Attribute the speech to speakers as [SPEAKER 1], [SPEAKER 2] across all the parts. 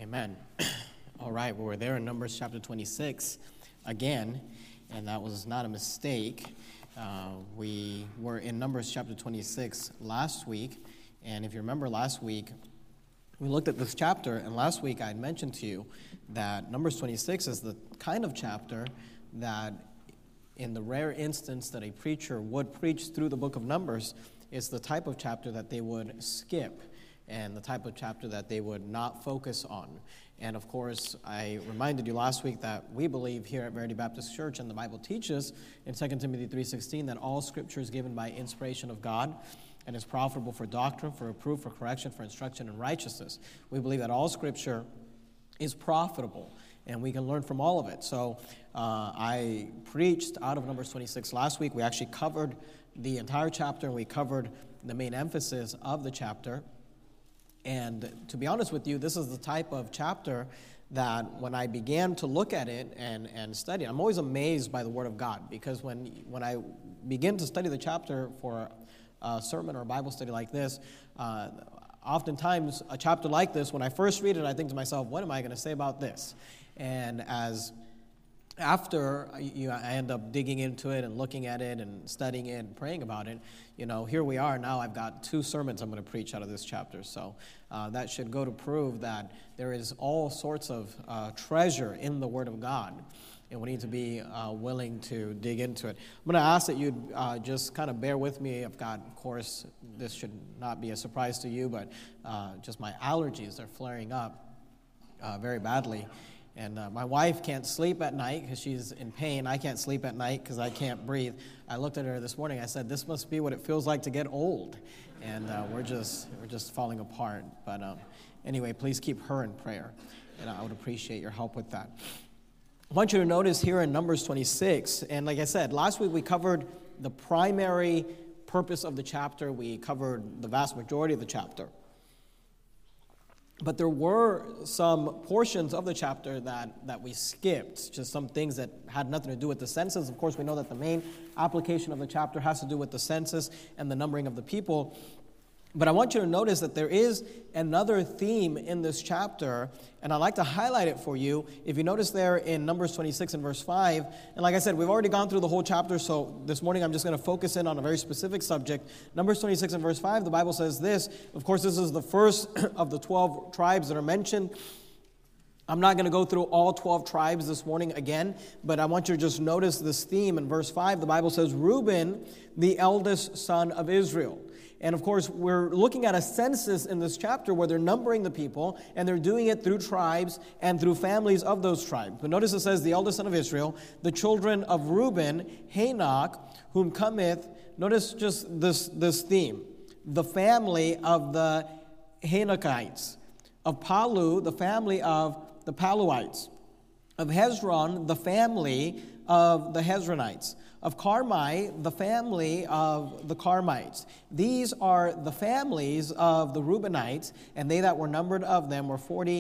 [SPEAKER 1] Amen. All right, well, we're there in Numbers chapter 26 again, and that was not a mistake. We were in Numbers chapter 26 last week, and if you remember last week, we looked at this chapter, and last week I had mentioned to you that Numbers 26 is the kind of chapter that, in the rare instance that a preacher would preach through the book of Numbers, is the type of chapter that they would skip, and the type of chapter that they would not focus on. And of course, I reminded you last week that we believe here at Verity Baptist Church, and the Bible teaches in 2 Timothy 3:16, that all Scripture is given by inspiration of God and is profitable for doctrine, for reproof, for correction, for instruction in righteousness. We believe that all Scripture is profitable, and we can learn from all of it. So I preached out of Numbers 26 last week. We actually covered the entire chapter, and we covered the main emphasis of the chapter. And to be honest with you, this is the type of chapter that when I began to look at it and study, I'm always amazed by the Word of God, because when I begin to study the chapter for a sermon or a Bible study like this, oftentimes a chapter like this, when I first read it, I think to myself, what am I going to say about this? And after I end up digging into it and looking at it and studying it and praying about it, here we are now. I've got 2 sermons I'm going to preach out of this chapter. So that should go to prove that there is all sorts of treasure in the Word of God, and we need to be willing to dig into it. I'm going to ask that you just kind of bear with me. Of course, this should not be a surprise to you, but just my allergies are flaring up very badly. And my wife can't sleep at night because she's in pain. I can't sleep at night because I can't breathe. I looked at her this morning. I said, "This must be what it feels like to get old." And we're just falling apart. But anyway, please keep her in prayer, and I would appreciate your help with that. I want you to notice here in Numbers 26, and like I said, last week we covered the primary purpose of the chapter. We covered the vast majority of the chapter. But there were some portions of the chapter that we skipped, just some things that had nothing to do with the census. Of course, we know that the main application of the chapter has to do with the census and the numbering of the people. But I want you to notice that there is another theme in this chapter, and I'd like to highlight it for you. If you notice there in Numbers 26 and verse 5, and like I said, we've already gone through the whole chapter, so this morning I'm just going to focus in on a very specific subject. Numbers 26 and verse 5, the Bible says this. Of course, this is the first of the 12 tribes that are mentioned. I'm not going to go through all 12 tribes this morning again, but I want you to just notice this theme. In verse 5, the Bible says, Reuben, the eldest son of Israel. And of course, we're looking at a census in this chapter where they're numbering the people, and they're doing it through tribes and through families of those tribes. But notice it says, the eldest son of Israel, the children of Reuben, Hanok, whom cometh, notice just this theme, the family of the Hanokites, of Palu, the family of the Paluites, of Hezron, the family of the Hezronites, of Carmi, the family of the Carmites. These are the families of the Reubenites, and they that were numbered of them were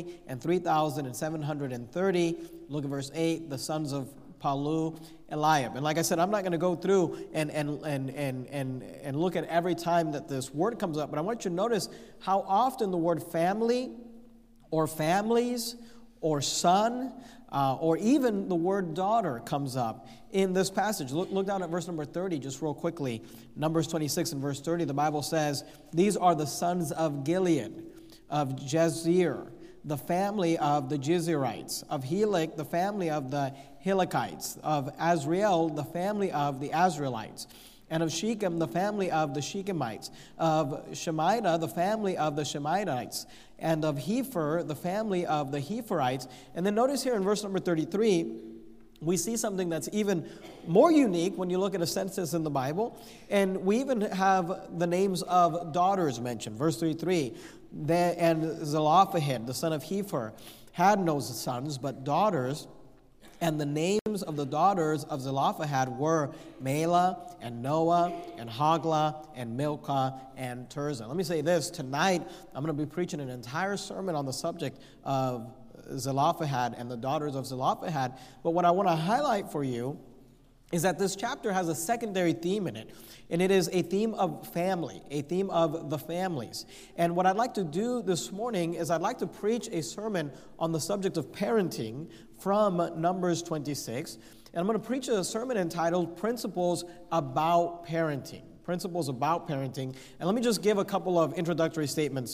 [SPEAKER 1] 43,730. Look at verse 8, the sons of Palu, Eliab. And like I said, I'm not going to go through and look at every time that this word comes up, but I want you to notice how often the word family or families or son, or even the word daughter comes up in this passage. Look down at verse number 30 just real quickly. Numbers 26 and verse 30, the Bible says, these are the sons of Gilead, of Jezir, the family of the Jezreelites, of Helek, the family of the Helekites, of Azriel, the family of the Azraelites, and of Shechem, the family of the Shechemites, of Shemida, the family of the Shemaites, and of Hepher, the family of the Hepherites. And then notice here in verse number 33, we see something that's even more unique when you look at a census in the Bible. And we even have the names of daughters mentioned. Verse 33, and Zelophehad, the son of Hepher, had no sons, but daughters. And the names of the daughters of Zelophehad were Mela and Noah and Hoglah and Milcah and Tirzah. Let me say this. Tonight, I'm going to be preaching an entire sermon on the subject of Zelophehad and the daughters of Zelophehad. But what I want to highlight for you is that this chapter has a secondary theme in it, and it is a theme of family, a theme of the families. And what I'd like to do this morning is I'd like to preach a sermon on the subject of parenting from Numbers 26. And I'm going to preach a sermon entitled Principles About Parenting. Principles About Parenting. And let me just give a couple of introductory statements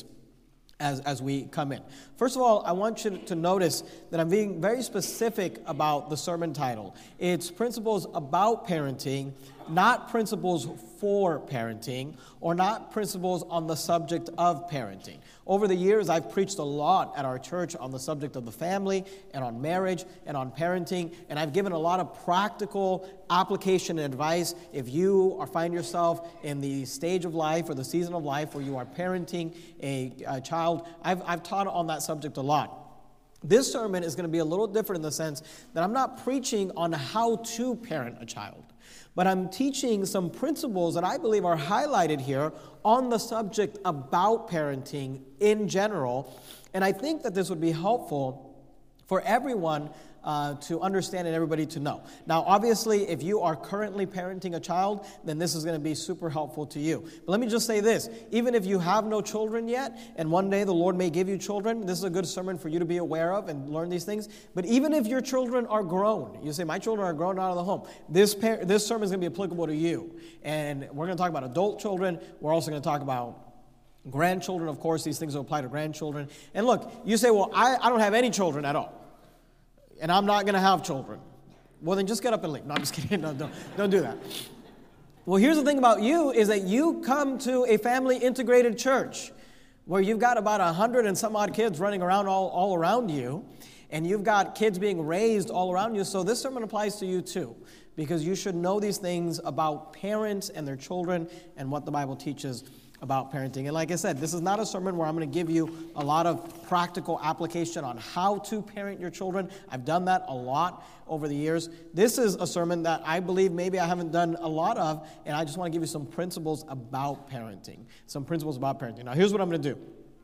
[SPEAKER 1] as we come in. First of all, I want you to notice that I'm being very specific about the sermon title. It's Principles About Parenting, not Principles for Parenting, or not Principles on the subject of parenting. Over the years, I've preached a lot at our church on the subject of the family and on marriage and on parenting, and I've given a lot of practical application and advice if you find yourself in the stage of life or the season of life where you are parenting a child. I've taught on that subject a lot. This sermon is going to be a little different in the sense that I'm not preaching on how to parent a child, but I'm teaching some principles that I believe are highlighted here on the subject about parenting in general. And I think that this would be helpful for everyone to understand and everybody to know. Now, obviously, if you are currently parenting a child, then this is going to be super helpful to you. But let me just say this. Even if you have no children yet, and one day the Lord may give you children, this is a good sermon for you to be aware of and learn these things. But even if your children are grown, you say, my children are grown out of the home, this sermon is going to be applicable to you. And we're going to talk about adult children. We're also going to talk about grandchildren. Of course, these things will apply to grandchildren. And look, you say, well, I don't have any children at all, and I'm not going to have children. Well, then just get up and leave. No, I'm just kidding. No, don't do that. Well, here's the thing about you is that you come to a family integrated church where you've got about 100 and some odd kids running around all around you, and you've got kids being raised all around you. So this sermon applies to you too, because you should know these things about parents and their children and what the Bible teaches about parenting. And like I said, this is not a sermon where I'm going to give you a lot of practical application on how to parent your children. I've done that a lot over the years. This is a sermon that I believe maybe I haven't done a lot of, and I just want to give you some principles about parenting. Some principles about parenting. Now, here's what I'm going to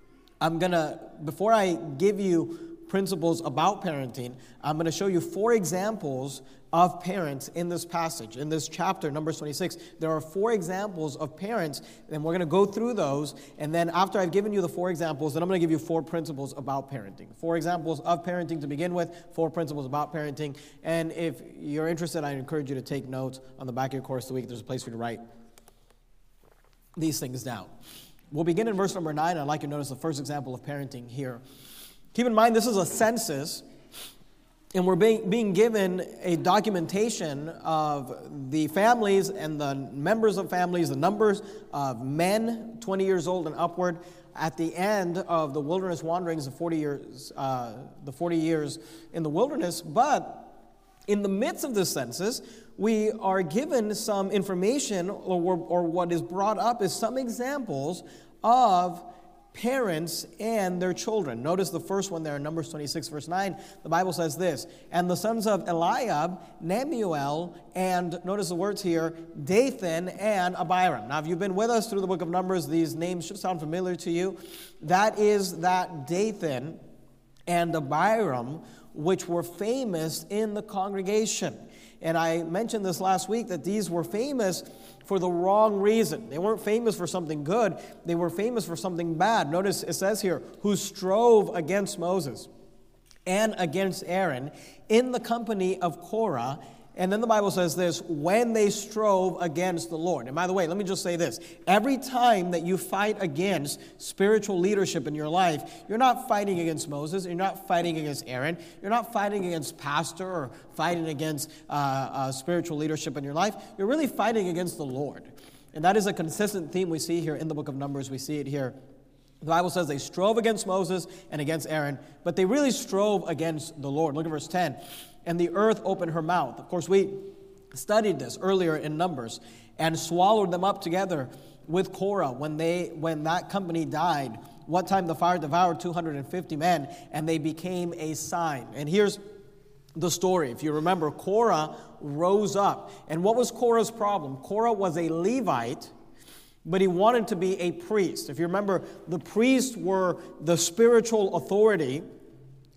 [SPEAKER 1] do. Before I give you principles about parenting, I'm going to show you 4 examples of parents in this passage. In this chapter, Numbers 26, there are 4 examples of parents, and we're going to go through those, and then after I've given you the 4 examples, then I'm going to give you 4 principles about parenting. 4 examples of parenting to begin with, 4 principles about parenting, and if you're interested, I encourage you to take notes on the back of your course of the week. There's a place for you to write these things down. We'll begin in verse number 9. I'd like you to notice the first example of parenting here. Keep in mind, this is a census, and we're being given a documentation of the families and the members of families, the numbers of men 20 years old and upward at the end of the wilderness wanderings of 40 years in the wilderness. But in the midst of this census, we are given some information, or what is brought up is some examples of parents and their children. Notice the first one there in Numbers 26, verse 9. The Bible says this, and the sons of Eliab, Nemuel, and notice the words here, Dathan and Abiram. Now, if you've been with us through the book of Numbers, these names should sound familiar to you. That is that Dathan and Abiram, which were famous in the congregation. And I mentioned this last week that these were famous for the wrong reason. They weren't famous for something good. They were famous for something bad. Notice it says here, who strove against Moses and against Aaron in the company of Korah. And then the Bible says this, when they strove against the Lord. And by the way, let me just say this. Every time that you fight against spiritual leadership in your life, you're not fighting against Moses, you're not fighting against Aaron, you're not fighting against pastor or fighting against spiritual leadership in your life. You're really fighting against the Lord. And that is a consistent theme we see here in the book of Numbers. We see it here. The Bible says they strove against Moses and against Aaron, but they really strove against the Lord. Look at verse 10. And the earth opened her mouth. Of course, we studied this earlier in Numbers, and swallowed them up together with Korah when that company died. What time the fire devoured 250 men, and they became a sign. And here's the story. If you remember, Korah rose up. And what was Korah's problem? Korah was a Levite, but he wanted to be a priest. If you remember, the priests were the spiritual authority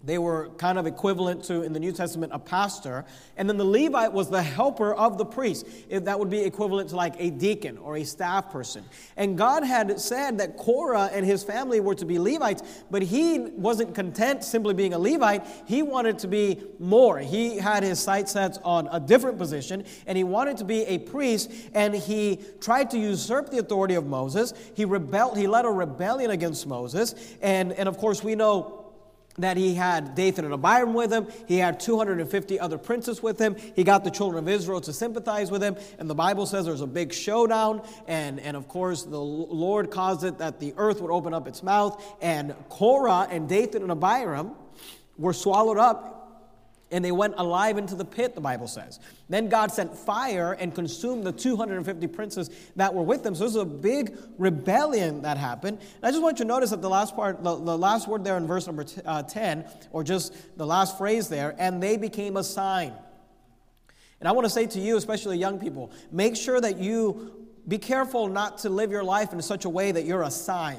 [SPEAKER 1] They were kind of equivalent to, in the New Testament, a pastor. And then the Levite was the helper of the priest. That would be equivalent to like a deacon or a staff person. And God had said that Korah and his family were to be Levites, but he wasn't content simply being a Levite. He wanted to be more. He had his sights set on a different position, and he wanted to be a priest, and he tried to usurp the authority of Moses. He rebelled. He led a rebellion against Moses. And of course, we know that he had Dathan and Abiram with him. He had 250 other princes with him. He got the children of Israel to sympathize with him. And the Bible says there's a big showdown. And of course, the Lord caused it that the earth would open up its mouth. And Korah and Dathan and Abiram were swallowed up. And they went alive into the pit, the Bible says. Then God sent fire and consumed the 250 princes that were with them. So this is a big rebellion that happened. And I just want you to notice that the last part, the last word there in verse number 10, or just the last phrase there, and they became a sign. And I want to say to you, especially young people, make sure that you be careful not to live your life in such a way that you're a sign.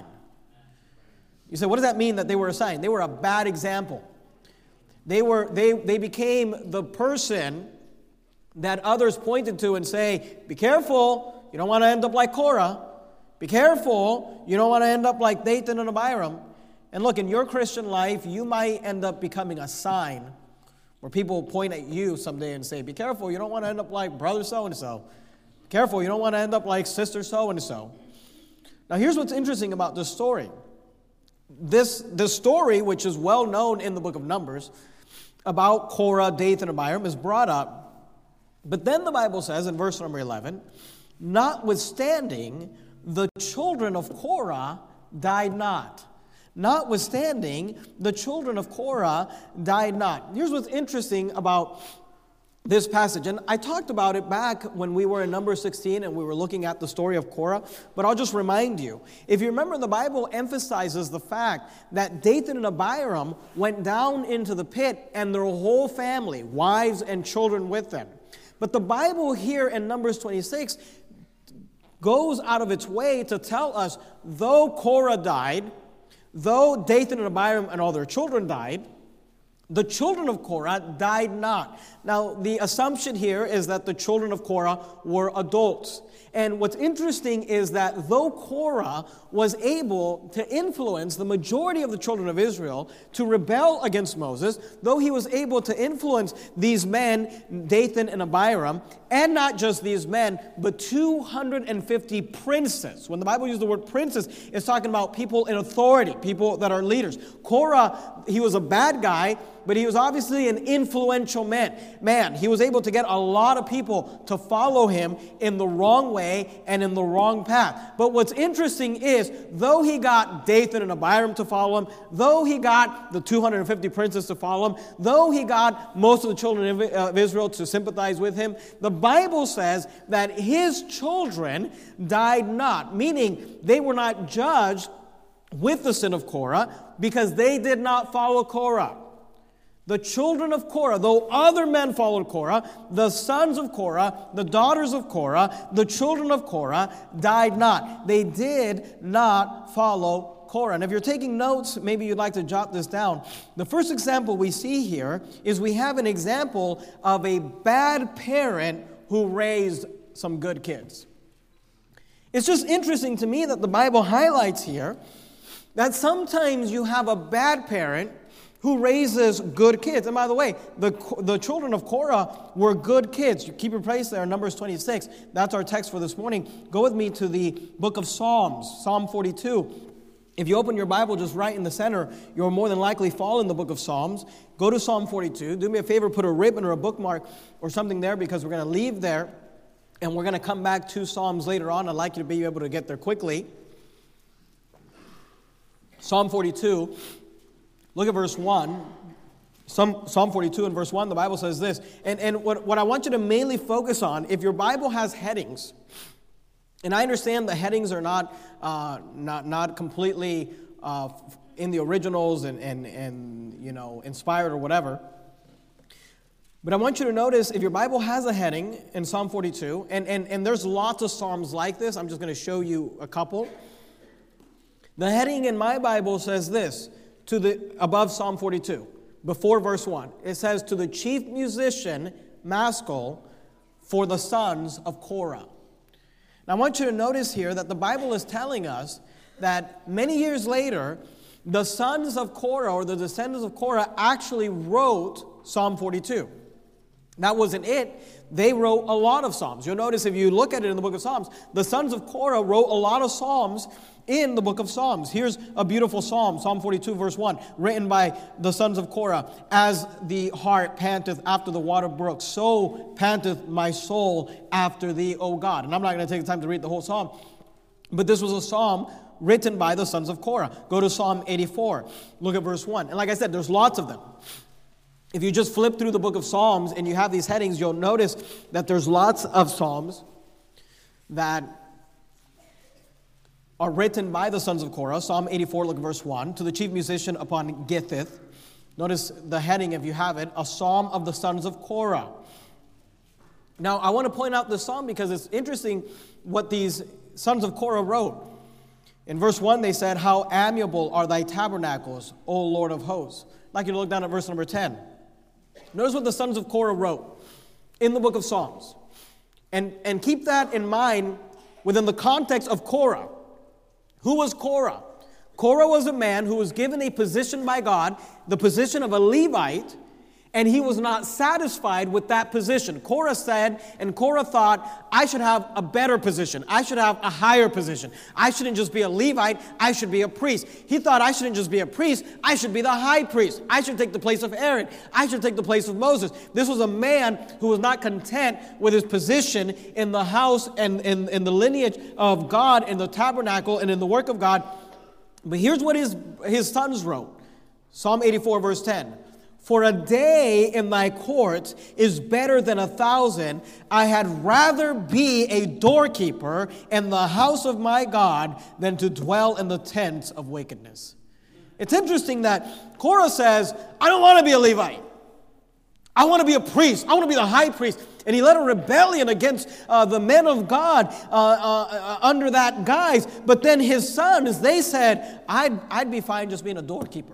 [SPEAKER 1] You say, what does that mean that they were a sign? They were a bad example. They became the person that others pointed to and say, be careful, you don't want to end up like Korah. Be careful, you don't want to end up like Dathan and Abiram. And look, in your Christian life, you might end up becoming a sign where people point at you someday and say, be careful, you don't want to end up like brother so-and-so. Be careful, you don't want to end up like sister so-and-so. Now here's what's interesting about this story. This story, which is well known in the book of Numbers, about Korah, Dathan, and Abiram is brought up. But then the Bible says in verse number 11, notwithstanding, the children of Korah died not. Notwithstanding, the children of Korah died not. Here's what's interesting about this passage, and I talked about it back when we were in Numbers 16 and we were looking at the story of Korah, but I'll just remind you. If you remember, the Bible emphasizes the fact that Dathan and Abiram went down into the pit and their whole family, wives and children with them. But the Bible here in Numbers 26 goes out of its way to tell us, though Korah died, though Dathan and Abiram and all their children died, the children of Korah died not. Now, the assumption here is that the children of Korah were adults. And what's interesting is that though Korah was able to influence the majority of the children of Israel to rebel against Moses, though he was able to influence these men, Dathan and Abiram, and not just these men, but 250 princes. When the Bible uses the word princes, it's talking about people in authority, people that are leaders. Korah, he was a bad guy, but he was obviously an influential man. He was able to get a lot of people to follow him in the wrong way and in the wrong path. But what's interesting is, though he got Dathan and Abiram to follow him, though he got the 250 princes to follow him, though he got most of the children of Israel to sympathize with him, the Bible says that his children died not, meaning they were not judged with the sin of Korah because they did not follow Korah. The children of Korah, though other men followed Korah, the sons of Korah, the daughters of Korah, the children of Korah died not. They did not follow Korah. And if you're taking notes, maybe you'd like to jot this down. The first example we see here is we have an example of a bad parent who raised some good kids. It's just interesting to me that the Bible highlights here that sometimes you have a bad parent who raises good kids. And by the way, the children of Korah were good kids. You keep your place there in Numbers 26. That's our text for this morning. Go with me to the book of Psalms, Psalm 42. If you open your Bible just right in the center, you'll more than likely fall in the book of Psalms. Go to Psalm 42. Do me a favor, put a ribbon or a bookmark or something there, because we're going to leave there and we're going to come back to Psalms later on. I'd like you to be able to get there quickly. Psalm 42. Look at verse 1. Psalm 42 and verse 1, the Bible says this. And what I want you to mainly focus on, if your Bible has headings, and I understand the headings are not completely in the originals and you know, inspired or whatever. But I want you to notice, if your Bible has a heading in Psalm 42, and there's lots of Psalms like this, I'm just going to show you a couple. The heading in my Bible says this, above Psalm 42. before verse 1. It says, to the chief musician, Maskil, for the sons of Korah. Now I want you to notice here that the Bible is telling us that many years later, the sons of Korah, or the descendants of Korah, actually wrote Psalm 42. That wasn't it. They wrote a lot of Psalms. You'll notice if you look at it in the book of Psalms, the sons of Korah wrote a lot of Psalms in the book of Psalms. Here's a beautiful Psalm, Psalm 42, verse 1, written by the sons of Korah. As the hart panteth after the water brook, so panteth my soul after thee, O God. And I'm not going to take the time to read the whole psalm, but this was a psalm written by the sons of Korah. Go to Psalm 84. Look at verse 1. And like I said, there's lots of them. If you just flip through the book of Psalms and you have these headings, you'll notice that there's lots of Psalms that are written by the sons of Korah. Psalm 84, look at verse 1. To the chief musician upon Gittith. Notice the heading, if you have it, a psalm of the sons of Korah. Now, I want to point out this psalm because it's interesting what these sons of Korah wrote. In verse 1, they said, how amiable are thy tabernacles, O Lord of hosts. I'd like you to look down at verse number 10. Notice what the sons of Korah wrote in the book of Psalms. And keep that in mind within the context of Korah. Who was Korah? Korah was a man who was given a position by God, the position of a Levite, and he was not satisfied with that position. Korah said, and Korah thought, I should have a better position. I should have a higher position. I shouldn't just be a Levite, I should be a priest. He thought I shouldn't just be a priest, I should be the high priest. I should take the place of Aaron. I should take the place of Moses. This was a man who was not content with his position in the house and in the lineage of God, in the tabernacle and in the work of God. But here's what his sons wrote. Psalm 84, verse 10. For a day in thy courts is better than 1,000. I had rather be a doorkeeper in the house of my God than to dwell in the tents of wickedness. It's interesting that Korah says, I don't want to be a Levite. I want to be a priest. I want to be the high priest. And he led a rebellion against the men of God under that guise. But then his sons, they said, I'd be fine just being a doorkeeper.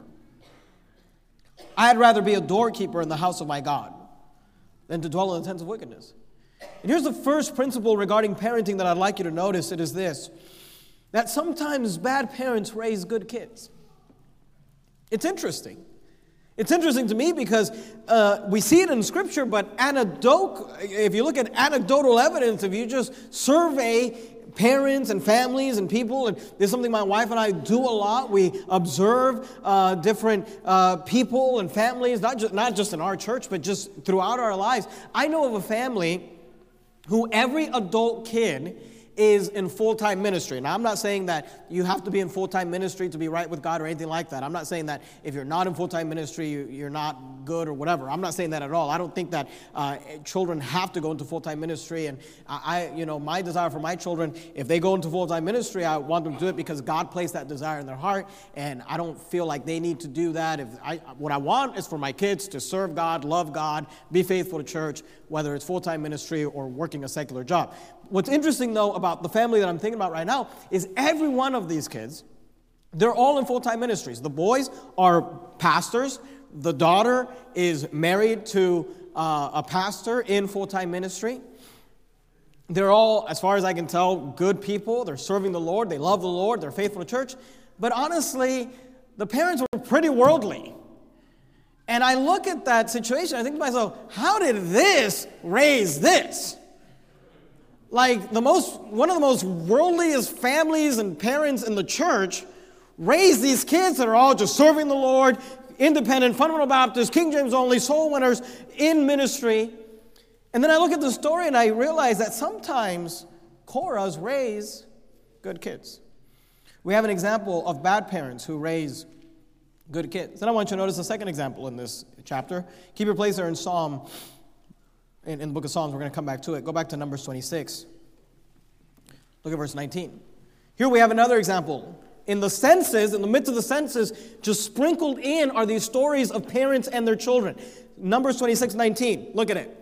[SPEAKER 1] I'd rather be a doorkeeper in the house of my God than to dwell in the tents of wickedness. And here's the first principle regarding parenting that I'd like you to notice. It is this, that sometimes bad parents raise good kids. It's interesting. It's interesting to me because we see it in Scripture, but if you look at anecdotal evidence, if you just survey parents and families and people, and this is something my wife and I do a lot. We observe different people and families, not just in our church, but just throughout our lives. I know of a family who every adult kid is in full-time ministry. Now, I'm not saying that you have to be in full-time ministry to be right with God or anything like that. I'm not saying that if you're not in full-time ministry, you're not good or whatever. I'm not saying that at all. I don't think that children have to go into full-time ministry. And my desire for my children, if they go into full-time ministry, I want them to do it because God placed that desire in their heart. And I don't feel like they need to do that. What I want is for my kids to serve God, love God, be faithful to church, whether it's full-time ministry or working a secular job. What's interesting, though, about the family that I'm thinking about right now is every one of these kids, they're all in full-time ministries. The boys are pastors. The daughter is married to a pastor in full-time ministry. They're all, as far as I can tell, good people. They're serving the Lord. They love the Lord. They're faithful to church. But honestly, the parents were pretty worldly. And I look at that situation, I think to myself, how did this raise this? Like one of the most worldliest families and parents in the church raised these kids that are all just serving the Lord, independent, fundamental Baptists, King James only, soul winners in ministry. And then I look at the story and I realize that sometimes Korahs raise good kids. We have an example of bad parents who raise good kids. Then I want you to notice the second example in this chapter. Keep your place there in in the book of Psalms. We're going to come back to it. Go back to Numbers 26. Look at verse 19. Here we have another example. In the midst of the census, just sprinkled in are these stories of parents and their children. Numbers 26:19. Look at it.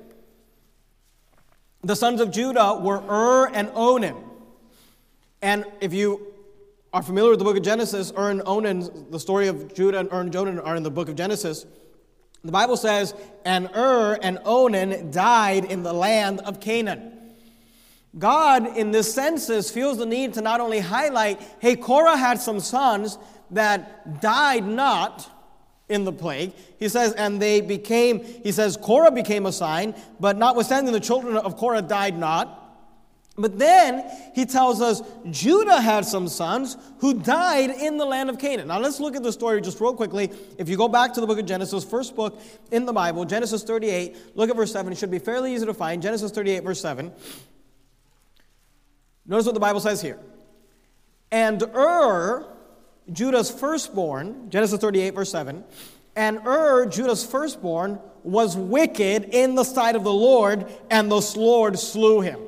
[SPEAKER 1] The sons of Judah were and Onan. And if you are familiar with the book of Genesis, and Onan, the story of Judah and and Onan are in the book of Genesis. The Bible says, and and Onan died in the land of Canaan. God, in this census, feels the need to not only highlight, hey, Korah had some sons that died not in the plague. He says, Korah became a sign, but notwithstanding the children of Korah died not. But then he tells us Judah had some sons who died in the land of Canaan. Now let's look at the story just real quickly. If you go back to the book of Genesis, first book in the Bible, Genesis 38, look at verse 7. It should be fairly easy to find. Genesis 38, verse 7. Notice what the Bible says here. And Judah's firstborn, Genesis 38, verse 7, and Judah's firstborn, was wicked in the sight of the Lord, and the Lord slew him.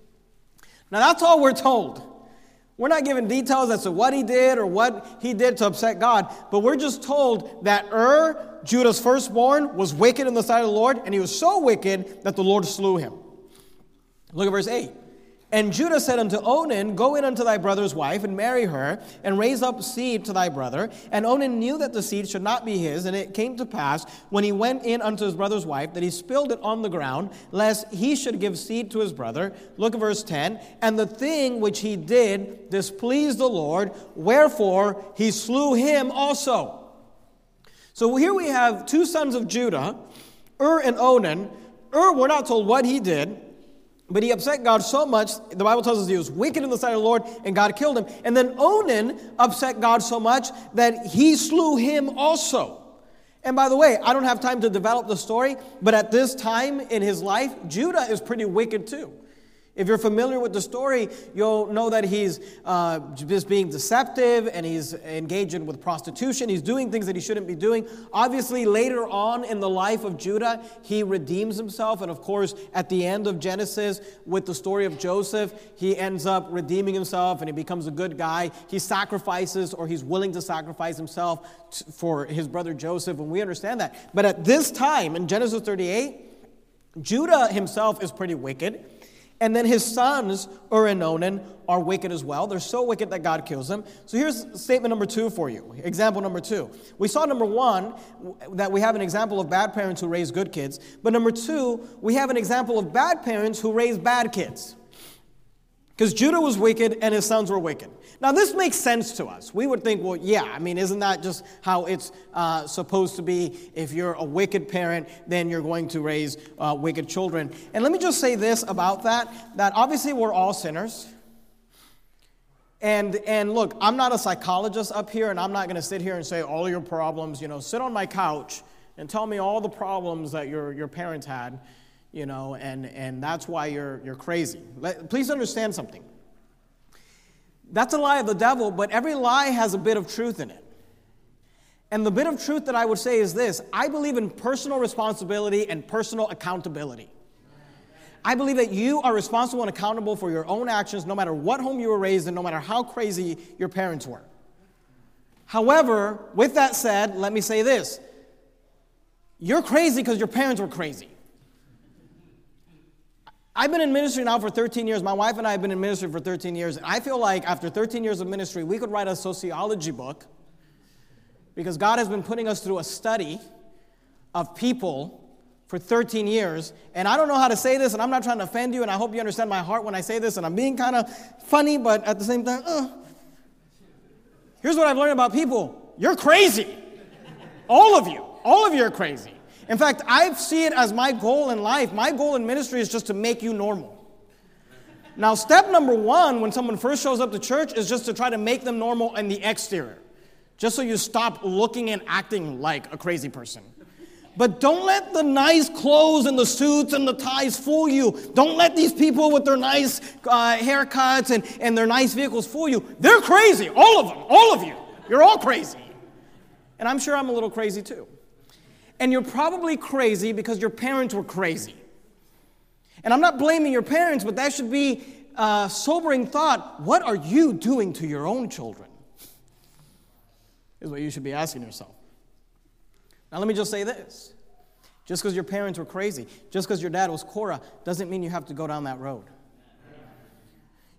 [SPEAKER 1] Now that's all we're told. We're not given details as to what he did or what he did to upset God, but we're just told that Judah's firstborn, was wicked in the sight of the Lord, and he was so wicked that the Lord slew him. Look at verse 8. And Judah said unto Onan, go in unto thy brother's wife, and marry her, and raise up seed to thy brother. And Onan knew that the seed should not be his, and it came to pass, when he went in unto his brother's wife, that he spilled it on the ground, lest he should give seed to his brother. Look at verse 10. And the thing which he did displeased the Lord, wherefore he slew him also. So here we have two sons of Judah, and Onan. We're not told what he did, but he upset God so much, the Bible tells us he was wicked in the sight of the Lord, and God killed him. And then Onan upset God so much that he slew him also. And by the way, I don't have time to develop the story, but at this time in his life, Judah is pretty wicked too. If you're familiar with the story, you'll know that he's just being deceptive, and he's engaging with prostitution. He's doing things that he shouldn't be doing. Obviously, later on in the life of Judah, he redeems himself. And of course, at the end of Genesis, with the story of Joseph, he ends up redeeming himself, and he becomes a good guy. He sacrifices, or he's willing to sacrifice himself for his brother Joseph, and we understand that. But at this time, in Genesis 38, Judah himself is pretty wicked. And then his sons, and Onan, are wicked as well. They're so wicked that God kills them. So here's statement number 2 for you. Example number 2. We saw number 1, that we have an example of bad parents who raise good kids. But number 2, we have an example of bad parents who raise bad kids. Because Judah was wicked and his sons were wicked. Now this makes sense to us. We would think, well, yeah, I mean, isn't that just how it's supposed to be? If you're a wicked parent, then you're going to raise wicked children. And let me just say this about that obviously we're all sinners. And look, I'm not a psychologist up here, and I'm not going to sit here and say all your problems, sit on my couch and tell me all the problems that your parents had, and that's why you're crazy. Please understand something. That's a lie of the devil, but every lie has a bit of truth in it. And the bit of truth that I would say is this: I believe in personal responsibility and personal accountability. I believe that you are responsible and accountable for your own actions, no matter what home you were raised in, no matter how crazy your parents were. However, with that said, let me say this: you're crazy because your parents were crazy. I've been in ministry now for 13 years. My wife and I have been in ministry for 13 years. And I feel like after 13 years of ministry, we could write a sociology book, because God has been putting us through a study of people for 13 years. And I don't know how to say this, and I'm not trying to offend you, and I hope you understand my heart when I say this, and I'm being kind of funny, but at the same time, Here's what I've learned about people. You're crazy. All of you are crazy. In fact, I see it as my goal in life. My goal in ministry is just to make you normal. Now, step number 1, when someone first shows up to church, is just to try to make them normal in the exterior, just so you stop looking and acting like a crazy person. But don't let the nice clothes and the suits and the ties fool you. Don't let these people with their nice haircuts and their nice vehicles fool you. They're crazy, all of them, all of you. You're all crazy. And I'm sure I'm a little crazy too. And you're probably crazy because your parents were crazy. And I'm not blaming your parents, but that should be a sobering thought. What are you doing to your own children? Is what you should be asking yourself. Now let me just say this. Just because your parents were crazy, just because your dad was Korah, doesn't mean you have to go down that road.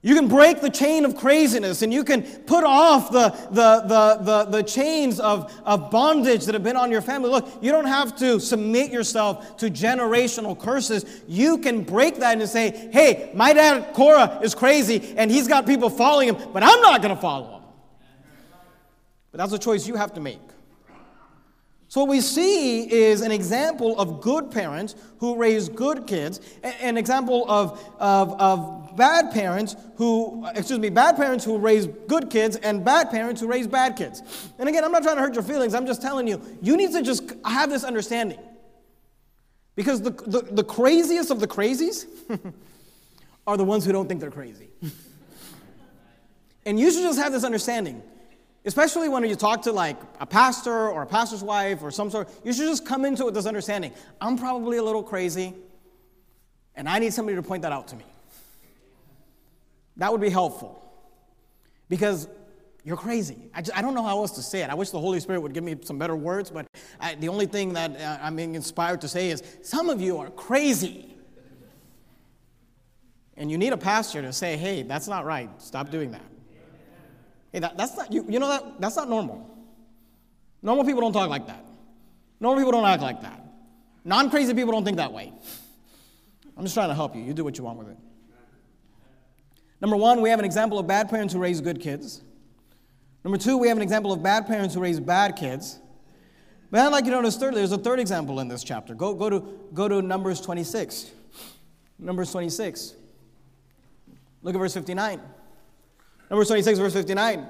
[SPEAKER 1] You can break the chain of craziness, and you can put off the chains of bondage that have been on your family. Look, you don't have to submit yourself to generational curses. You can break that and say, hey, my dad, Korah, is crazy, and he's got people following him, but I'm not going to follow him. But that's a choice you have to make. So what we see is an example of good parents who raise good kids, an example of bad parents who raise good kids, and bad parents who raise bad kids. And again, I'm not trying to hurt your feelings. I'm just telling you, you need to just have this understanding. Because the craziest of the crazies are the ones who don't think they're crazy. And you should just have this understanding. Especially when you talk to like a pastor or a pastor's wife or some sort, you should just come into it with this understanding. I'm probably a little crazy, and I need somebody to point that out to me. That would be helpful. Because you're crazy. I don't know how else to say it. I wish the Holy Spirit would give me some better words, but the only thing that I'm being inspired to say is, some of you are crazy. And you need a pastor to say, hey, that's not right. Stop doing that. Hey, that's not, you know that? That's not normal. Normal people don't talk like that. Normal people don't act like that. Non-crazy people don't think that way. I'm just trying to help you. You do what you want with it. Number one, we have an example of bad parents who raise good kids. Number two, we have an example of bad parents who raise bad kids. But I'd like you to notice thirdly, there's a third example in this chapter. Go to Numbers 26. Numbers 26. Look at verse 59. Numbers 26, verse 59.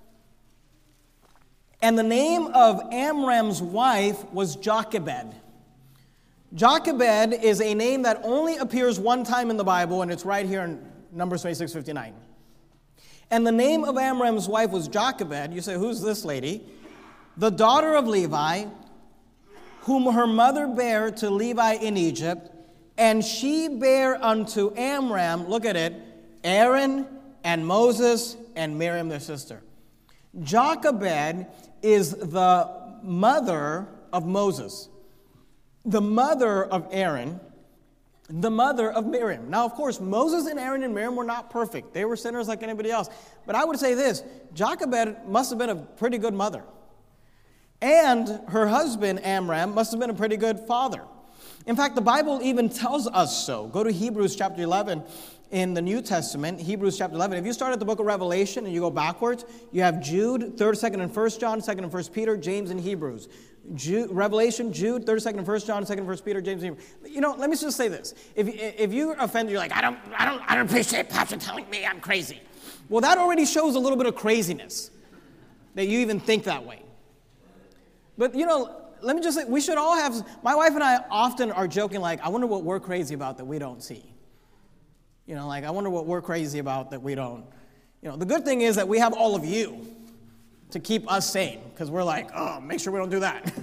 [SPEAKER 1] And the name of Amram's wife was Jochebed. Jochebed is a name that only appears one time in the Bible, and it's right here in Numbers 26, 59. And the name of Amram's wife was Jochebed. You say, who's this lady? The daughter of Levi, whom her mother bare to Levi in Egypt, and she bare unto Amram, look at it, Aaron and Moses and Miriam their sister. Jochebed is the mother of Moses, the mother of Aaron, the mother of Miriam. Now, of course, Moses and Aaron and Miriam were not perfect. They were sinners like anybody else. But I would say this, Jochebed must have been a pretty good mother. And her husband, Amram, must have been a pretty good father. In fact, the Bible even tells us so. Go to Hebrews chapter 11 in the New Testament, Hebrews chapter 11. If you start at the book of Revelation and you go backwards, you have Jude, 3rd, 2nd, and 1st John, 2nd and 1st Peter, James, and Hebrews. Revelation, Jude, 3rd, 2nd, and 1st John, 2nd, and 1st Peter, James, and Hebrews. You know, let me just say this. If you're offended, you're like, I don't appreciate Pastor telling me I'm crazy. Well, that already shows a little bit of craziness, that you even think that way. But, you know, let me just say, we should all have, my wife and I often are joking like, I wonder what we're crazy about that we don't see. You know, like, I wonder what we're crazy about that we don't. You know, the good thing is that we have all of you to keep us sane, because we're like, oh, make sure we don't do that.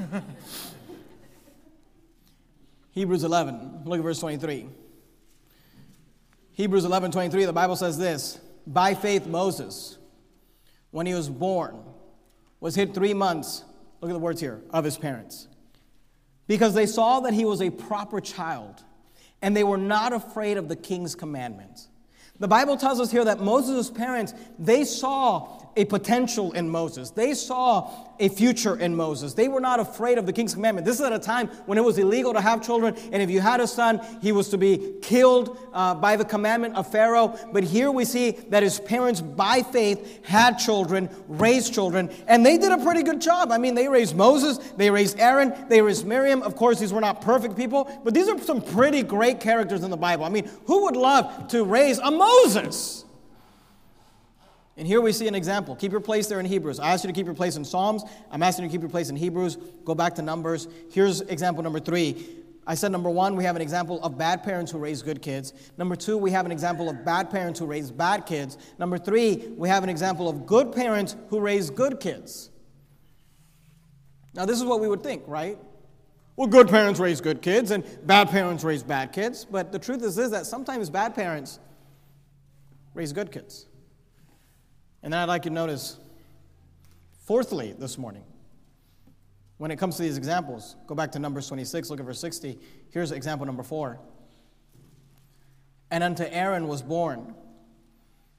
[SPEAKER 1] Hebrews 11, look at verse 23. Hebrews 11:23, the Bible says this, by faith Moses, when he was born, was hid 3 months, look at the words here, of his parents, because they saw that he was a proper child, and they were not afraid of the king's commandments. The Bible tells us here that Moses' parents, they saw a potential in Moses. They saw a future in Moses. They were not afraid of the king's commandment. This is at a time when it was illegal to have children, and if you had a son, he was to be killed by the commandment of Pharaoh. But here we see that his parents, by faith, had children, raised children, and they did a pretty good job. I mean, they raised Moses, they raised Aaron, they raised Miriam. Of course, these were not perfect people, but these are some pretty great characters in the Bible. I mean, who would love to raise a Moses? And here we see an example. Keep your place there in Hebrews. I asked you to keep your place in Psalms. I'm asking you to keep your place in Hebrews. Go back to Numbers. Here's example number 3. I said number 1, we have an example of bad parents who raise good kids. Number 2, we have an example of bad parents who raise bad kids. Number 3, we have an example of good parents who raise good kids. Now, this is what we would think, right? Well, good parents raise good kids and bad parents raise bad kids. But the truth is that sometimes bad parents raise good kids. And then I'd like you to notice, fourthly, this morning, when it comes to these examples, go back to Numbers 26, look at verse 60. Here's example number 4. And unto Aaron was born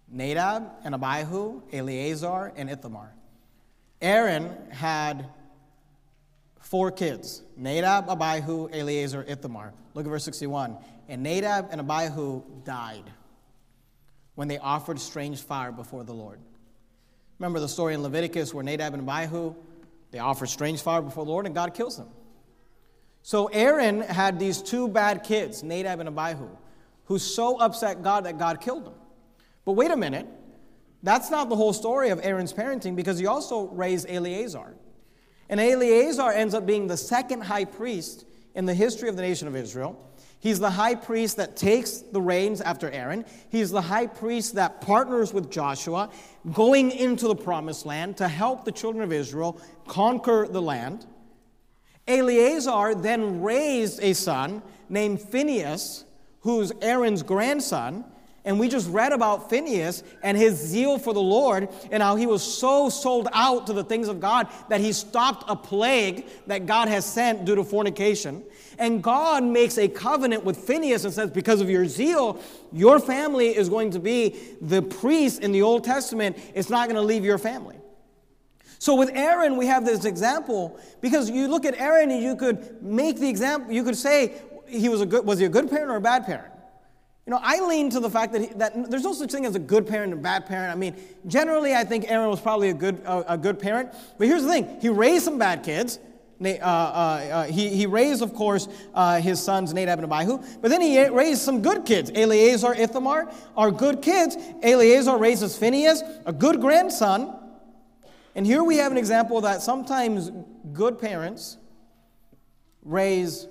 [SPEAKER 1] Nadab and Abihu, Eleazar, and Ithamar. Aaron had 4 kids: Nadab, Abihu, Eleazar, Ithamar. Look at verse 61. And Nadab and Abihu died when they offered strange fire before the Lord. Remember the story in Leviticus where Nadab and Abihu, they offered strange fire before the Lord and God kills them. So Aaron had these 2 bad kids, Nadab and Abihu, who so upset God that God killed them. But wait a minute, that's not the whole story of Aaron's parenting, because he also raised Eleazar. And Eleazar ends up being the second high priest in the history of the nation of Israel. He's the high priest that takes the reins after Aaron. He's the high priest that partners with Joshua going into the promised land to help the children of Israel conquer the land. Eleazar then raised a son named Phinehas, who's Aaron's grandson. And we just read about Phinehas and his zeal for the Lord and how he was so sold out to the things of God that he stopped a plague that God has sent due to fornication. And God makes a covenant with Phinehas and says, because of your zeal, your family is going to be the priest in the Old Testament. It's not going to leave your family. So with Aaron, we have this example, because you look at Aaron and you could make the example, you could say, was he a good parent or a bad parent? You know, I lean to the fact that there's no such thing as a good parent and a bad parent. I mean, generally, I think Aaron was probably a good parent. But here's the thing. He raised some bad kids. He raised, of course, his sons, Nadab and Abihu. But then he raised some good kids. Eleazar, Ithamar are good kids. Eleazar raises Phinehas, a good grandson. And here we have an example that sometimes good parents raise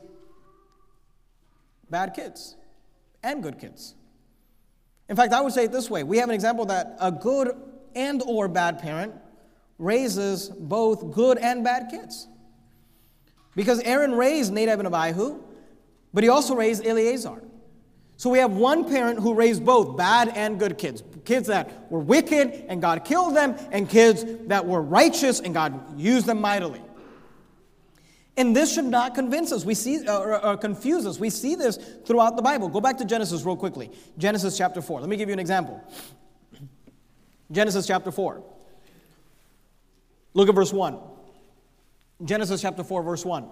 [SPEAKER 1] bad kids and good kids. In fact, I would say it this way. We have an example that a good and or bad parent raises both good and bad kids. Because Aaron raised Nadab and Abihu, but he also raised Eleazar. So we have one parent who raised both bad and good kids. Kids that were wicked and God killed them, and kids that were righteous and God used them mightily. And this should not convince us. We see or confuse us. We see this throughout the Bible. Go back to Genesis real quickly. Genesis chapter 4. Let me give you an example. Genesis chapter 4. Look at verse 1. Genesis chapter 4, verse 1.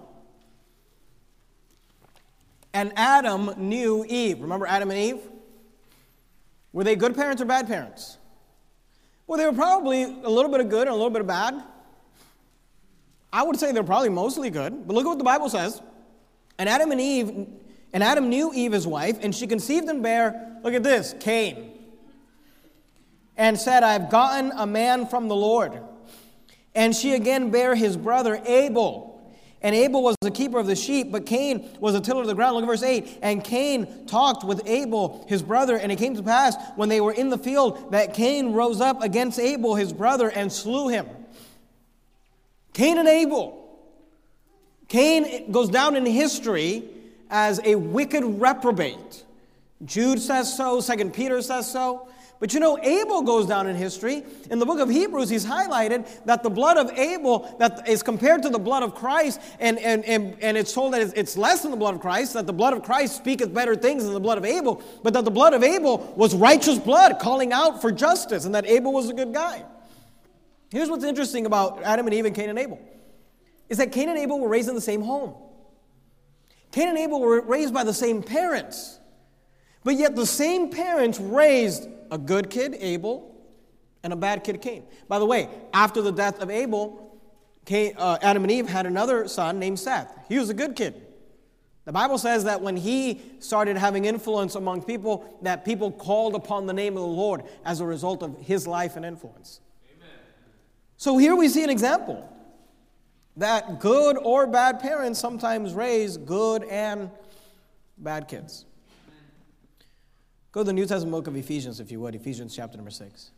[SPEAKER 1] And Adam knew Eve. Remember Adam and Eve? Were they good parents or bad parents? Well, they were probably a little bit of good and a little bit of bad. I would say they're probably mostly good. But look at what the Bible says. And Adam knew Eve, his wife, and she conceived and bare, look at this, Cain. And said, I have gotten a man from the Lord. And she again bare his brother Abel. And Abel was the keeper of the sheep, but Cain was a tiller of the ground. Look at verse 8. And Cain talked with Abel, his brother, and it came to pass, when they were in the field, that Cain rose up against Abel, his brother, and slew him. Cain and Abel. Cain goes down in history as a wicked reprobate. Jude says so, 2 Peter says so. But you know, Abel goes down in history. In the book of Hebrews, he's highlighted that the blood of Abel that is compared to the blood of Christ, and it's told that it's less than the blood of Christ, that the blood of Christ speaketh better things than the blood of Abel, but that the blood of Abel was righteous blood calling out for justice, and that Abel was a good guy. Here's what's interesting about Adam and Eve and Cain and Abel, is that Cain and Abel were raised in the same home. Cain and Abel were raised by the same parents, but yet the same parents raised a good kid, Abel, and a bad kid, Cain. By the way, after the death of Abel, Adam and Eve had another son named Seth. He was a good kid. The Bible says that when he started having influence among people, that people called upon the name of the Lord as a result of his life and influence. Amen. So here we see an example that good or bad parents sometimes raise good and bad kids. Go to the New Testament book of Ephesians, if you would. Ephesians chapter number 6.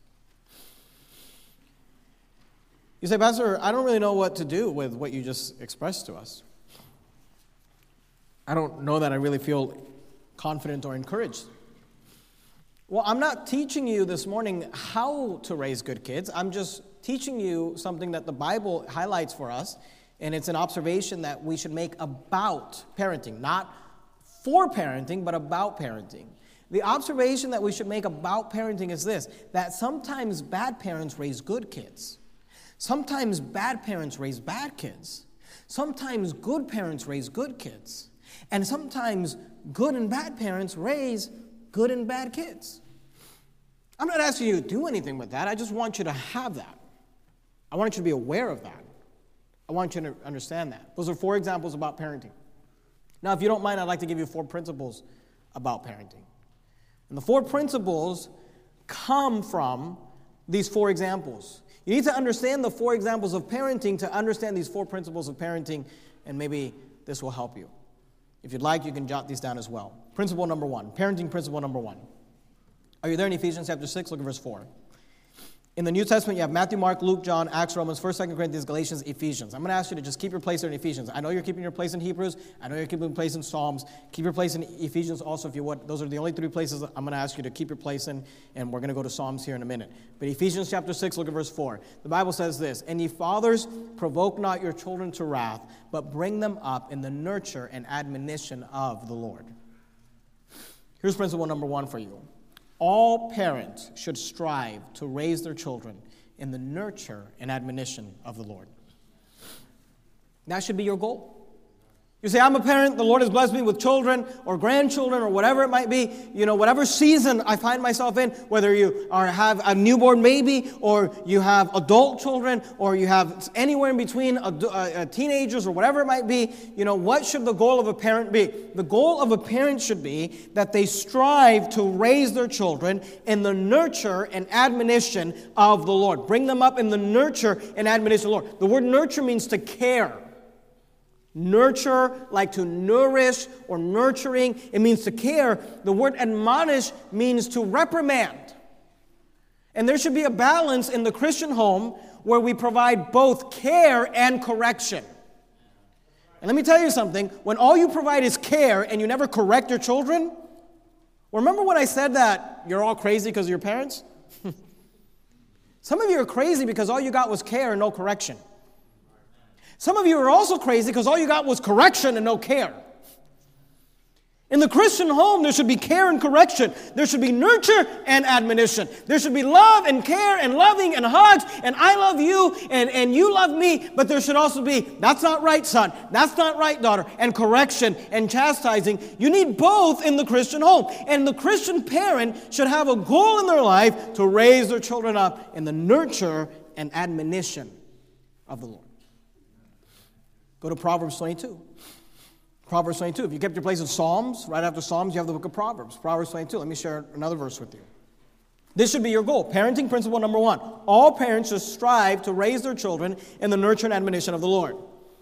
[SPEAKER 1] You say, Pastor, I don't really know what to do with what you just expressed to us. I don't know that I really feel confident or encouraged. Well, I'm not teaching you this morning how to raise good kids. I'm just teaching you something that the Bible highlights for us, and it's an observation that we should make about parenting, not for parenting, but about parenting. The observation that we should make about parenting is this, that sometimes bad parents raise good kids. Sometimes bad parents raise bad kids. Sometimes good parents raise good kids. And sometimes good and bad parents raise good and bad kids. I'm not asking you to do anything with that. I just want you to have that. I want you to be aware of that. I want you to understand that. Those are 4 examples about parenting. Now, if you don't mind, I'd like to give you 4 principles about parenting. And the 4 principles come from these 4 examples. You need to understand the 4 examples of parenting to understand these 4 principles of parenting, and maybe this will help you. If you'd like, you can jot these down as well. Principle number 1, parenting principle number 1. Are you there in Ephesians chapter 6? Look at verse 4. In the New Testament, you have Matthew, Mark, Luke, John, Acts, Romans, 1st, 2nd Corinthians, Galatians, Ephesians. I'm going to ask you to just keep your place there in Ephesians. I know you're keeping your place in Hebrews. I know you're keeping your place in Psalms. Keep your place in Ephesians also if you would. Those are the only 3 places I'm going to ask you to keep your place in, and we're going to go to Psalms here in a minute. But Ephesians chapter 6, look at verse 4. The Bible says this, "And ye fathers, provoke not your children to wrath, but bring them up in the nurture and admonition of the Lord." Here's principle number 1 for you. All parents should strive to raise their children in the nurture and admonition of the Lord. That should be your goal. You say, I'm a parent, the Lord has blessed me with children or grandchildren or whatever it might be, whatever season I find myself in, whether you have a newborn baby or you have adult children or you have anywhere in between teenagers or whatever it might be, what should the goal of a parent be? The goal of a parent should be that they strive to raise their children in the nurture and admonition of the Lord. Bring them up in the nurture and admonition of the Lord. The word nurture means to care. Nurture, like to nourish or nurturing, it means to care. The word admonish means to reprimand. And there should be a balance in the Christian home where we provide both care and correction. And let me tell you something, when all you provide is care and you never correct your children, remember when I said that you're all crazy because of your parents? Some of you are crazy because all you got was care and no correction. Some of you are also crazy because all you got was correction and no care. In the Christian home, there should be care and correction. There should be nurture and admonition. There should be love and care and loving and hugs and I love you and you love me. But there should also be, that's not right, son. That's not right, daughter. And correction and chastising. You need both in the Christian home. And the Christian parent should have a goal in their life to raise their children up in the nurture and admonition of the Lord. Go to Proverbs 22. Proverbs 22. If you kept your place in Psalms, right after Psalms, you have the book of Proverbs. Proverbs 22. Let me share another verse with you. This should be your goal. Parenting principle number 1. All parents should strive to raise their children in the nurture and admonition of the Lord.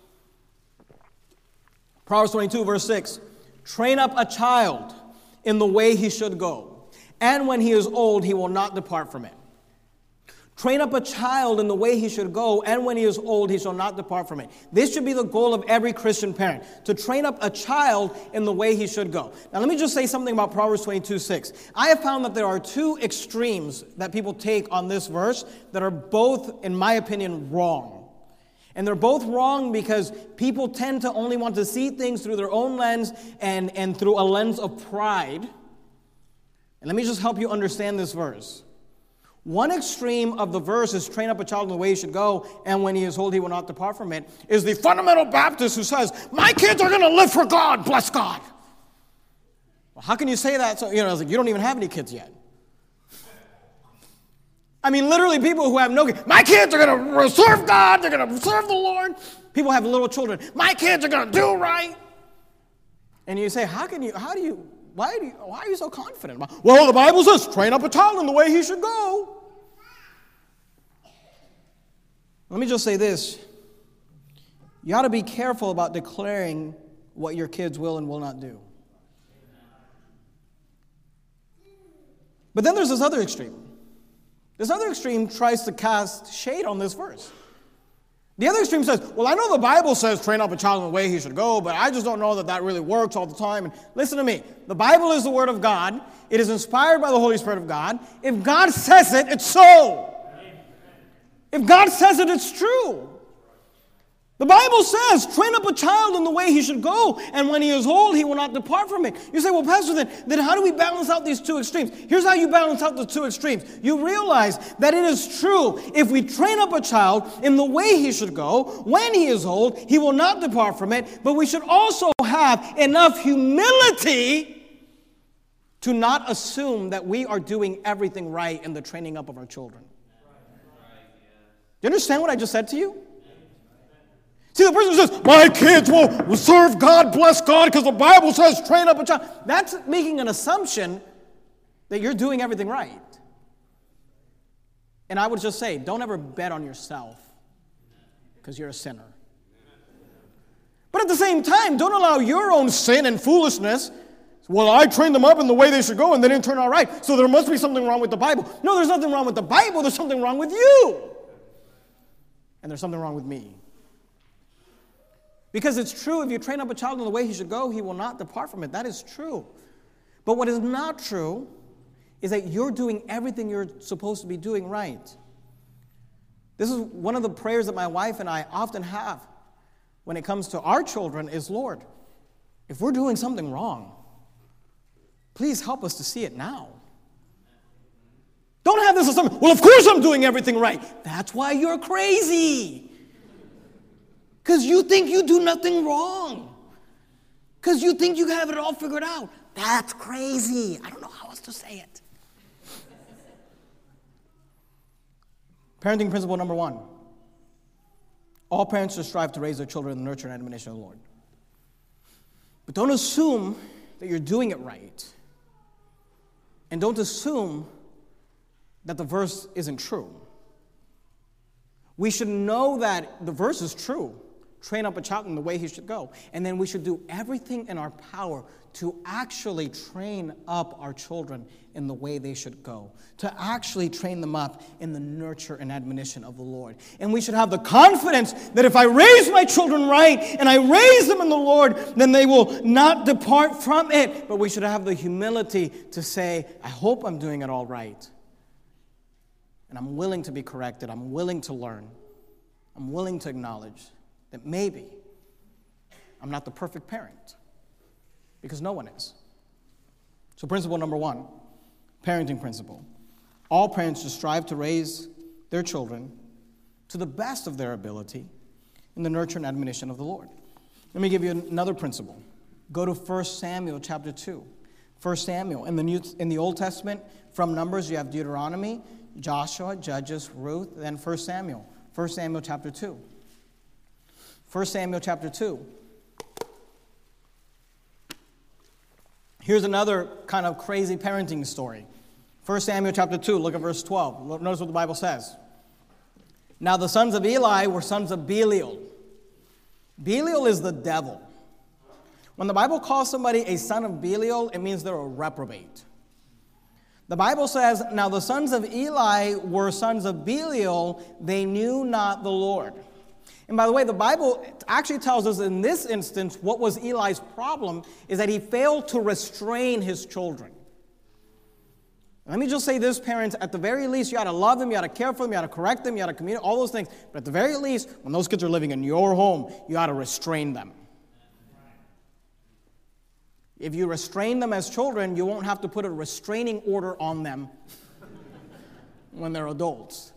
[SPEAKER 1] Proverbs 22, verse 6. Train up a child in the way he should go, and when he is old, he will not depart from it. Train up a child in the way he should go, and when he is old, he shall not depart from it. This should be the goal of every Christian parent, to train up a child in the way he should go. Now, let me just say something about Proverbs 22:6. I have found that there are 2 extremes that people take on this verse that are both, in my opinion, wrong. And they're both wrong because people tend to only want to see things through their own lens and through a lens of pride. And let me just help you understand this verse. One extreme of the verse is train up a child in the way he should go, and when he is old, he will not depart from it, is the fundamental Baptist who says, my kids are going to live for God, bless God. Well, how can you say that? So, you don't even have any kids yet. I mean, literally people who have no kids, my kids are going to serve God, they're going to serve the Lord. People have little children, my kids are going to do right. And you say, why are you so confident? Well, the Bible says, train up a child in the way he should go. Let me just say this. You ought to be careful about declaring what your kids will and will not do. But then there's this other extreme. This other extreme tries to cast shade on this verse. The other extreme says, well, I know the Bible says train up a child in the way he should go, but I just don't know that really works all the time. And listen to me. The Bible is the Word of God. It is inspired by the Holy Spirit of God. If God says it, it's so. If God says it, it's true. The Bible says, train up a child in the way he should go, and when he is old, he will not depart from it. You say, well, Pastor, then how do we balance out these two extremes? Here's how you balance out the two extremes. You realize that it is true, if we train up a child in the way he should go, when he is old, he will not depart from it, but we should also have enough humility to not assume that we are doing everything right in the training up of our children. Do you understand what I just said to you? See, the person who says, my kids will serve God, bless God, because the Bible says train up a child. That's making an assumption that you're doing everything right. And I would just say, don't ever bet on yourself, because you're a sinner. But at the same time, don't allow your own sin and foolishness. Well, I trained them up in the way they should go, and they didn't turn out right, so there must be something wrong with the Bible. No, there's nothing wrong with the Bible. There's something wrong with you. And there's something wrong with me. Because it's true, if you train up a child in the way he should go, he will not depart from it. That is true. But what is not true is that you're doing everything you're supposed to be doing right. This is one of the prayers that my wife and I often have when it comes to our children is, Lord, if we're doing something wrong, please help us to see it now. Don't have this assumption, well, of course I'm doing everything right. That's why you're crazy. Because you think you do nothing wrong. Because you think you have it all figured out. That's crazy. I don't know how else to say it. Parenting principle number 1. All parents should strive to raise their children in the nurture and admonition of the Lord. But don't assume that you're doing it right. And don't assume that the verse isn't true. We should know that the verse is true. Train up a child in the way he should go. And then we should do everything in our power to actually train up our children in the way they should go. To actually train them up in the nurture and admonition of the Lord. And we should have the confidence that if I raise my children right and I raise them in the Lord, then they will not depart from it. But we should have the humility to say, I hope I'm doing it all right. And I'm willing to be corrected. I'm willing to learn. I'm willing to acknowledge that maybe I'm not the perfect parent, because no one is. So principle number 1, parenting principle. All parents should strive to raise their children to the best of their ability in the nurture and admonition of the Lord. Let me give you another principle. Go to 1 Samuel chapter 2. 1 Samuel. In the Old Testament, from Numbers, you have Deuteronomy, Joshua, Judges, Ruth, then 1 Samuel. 1 Samuel chapter 2. 1 Samuel chapter 2. Here's another kind of crazy parenting story. 1 Samuel chapter 2, look at verse 12. Notice what the Bible says. Now the sons of Eli were sons of Belial. Belial is the devil. When the Bible calls somebody a son of Belial, it means they're a reprobate. The Bible says, now the sons of Eli were sons of Belial, they knew not the Lord. And by the way, the Bible actually tells us in this instance what was Eli's problem is that he failed to restrain his children. Let me just say this, parents, at the very least, you ought to love them, you ought to care for them, you ought to correct them, you ought to communicate, all those things. But at the very least, when those kids are living in your home, you ought to restrain them. If you restrain them as children, you won't have to put a restraining order on them when they're adults.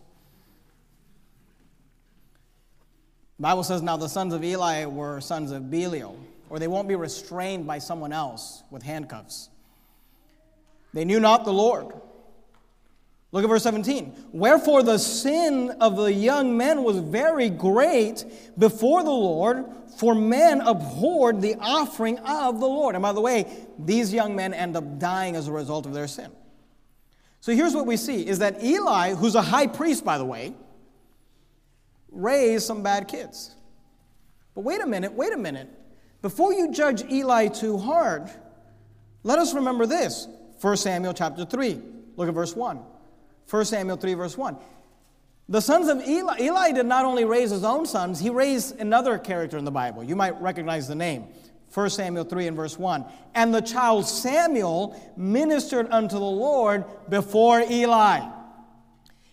[SPEAKER 1] The Bible says, now the sons of Eli were sons of Belial, or they won't be restrained by someone else with handcuffs. They knew not the Lord. Look at verse 17. Wherefore the sin of the young men was very great before the Lord, for men abhorred the offering of the Lord. And by the way, these young men end up dying as a result of their sin. So here's what we see, is that Eli, who's a high priest, by the way, raised some bad kids. But wait a minute. Before you judge Eli too hard, let us remember this. 1 Samuel chapter 3. Look at verse 1. 1 Samuel 3, verse 1. The sons of Eli did not only raise his own sons, he raised another character in the Bible. You might recognize the name. 1 Samuel 3 and verse 1. And the child Samuel ministered unto the Lord before Eli.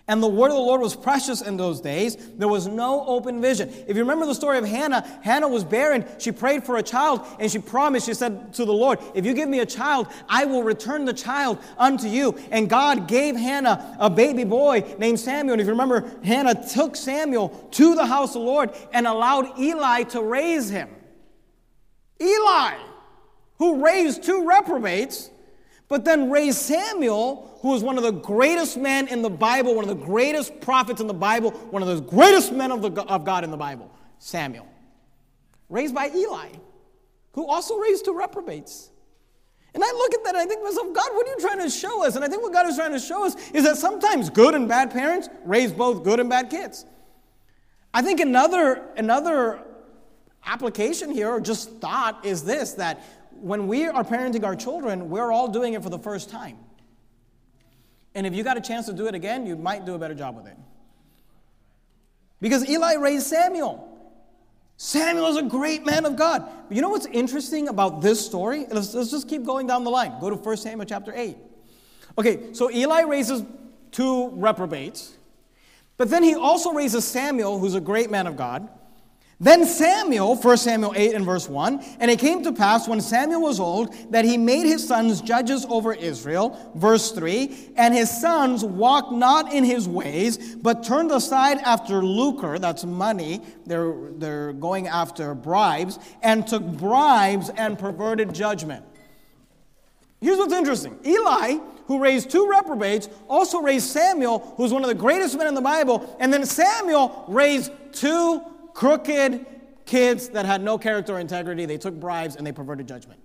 [SPEAKER 1] And the word of the Lord was precious in those days. There was no open vision. If you remember the story of Hannah, Hannah was barren. She prayed for a child, and she promised, she said to the Lord, if you give me a child, I will return the child unto you. And God gave Hannah a baby boy named Samuel. And if you remember, Hannah took Samuel to the house of the Lord and allowed Eli to raise him. Eli, who raised 2 reprobates, but then raised Samuel, who was one of the greatest men in the Bible, one of the greatest prophets in the Bible, one of the greatest men of God in the Bible, Samuel. Raised by Eli, who also raised 2 reprobates. And I look at that and I think to myself, God, what are you trying to show us? And I think what God is trying to show us is that sometimes good and bad parents raise both good and bad kids. I think another application here, or just thought, is this, that when we are parenting our children, we're all doing it for the first time. And if you got a chance to do it again, you might do a better job with it. Because Eli raised Samuel. Samuel is a great man of God. But you know what's interesting about this story? Let's just keep going down the line. Go to 1 Samuel chapter 8. Okay, so Eli raises 2 reprobates. But then he also raises Samuel, who's a great man of God. Then Samuel, 1 Samuel 8 and verse 1, and it came to pass when Samuel was old that he made his sons judges over Israel, verse 3, and his sons walked not in his ways, but turned aside after lucre, that's money, they're going after bribes, and took bribes and perverted judgment. Here's what's interesting. Eli, who raised 2 reprobates, also raised Samuel, who's one of the greatest men in the Bible, and then Samuel raised 2 crooked kids that had no character or integrity. They took bribes and they perverted judgment.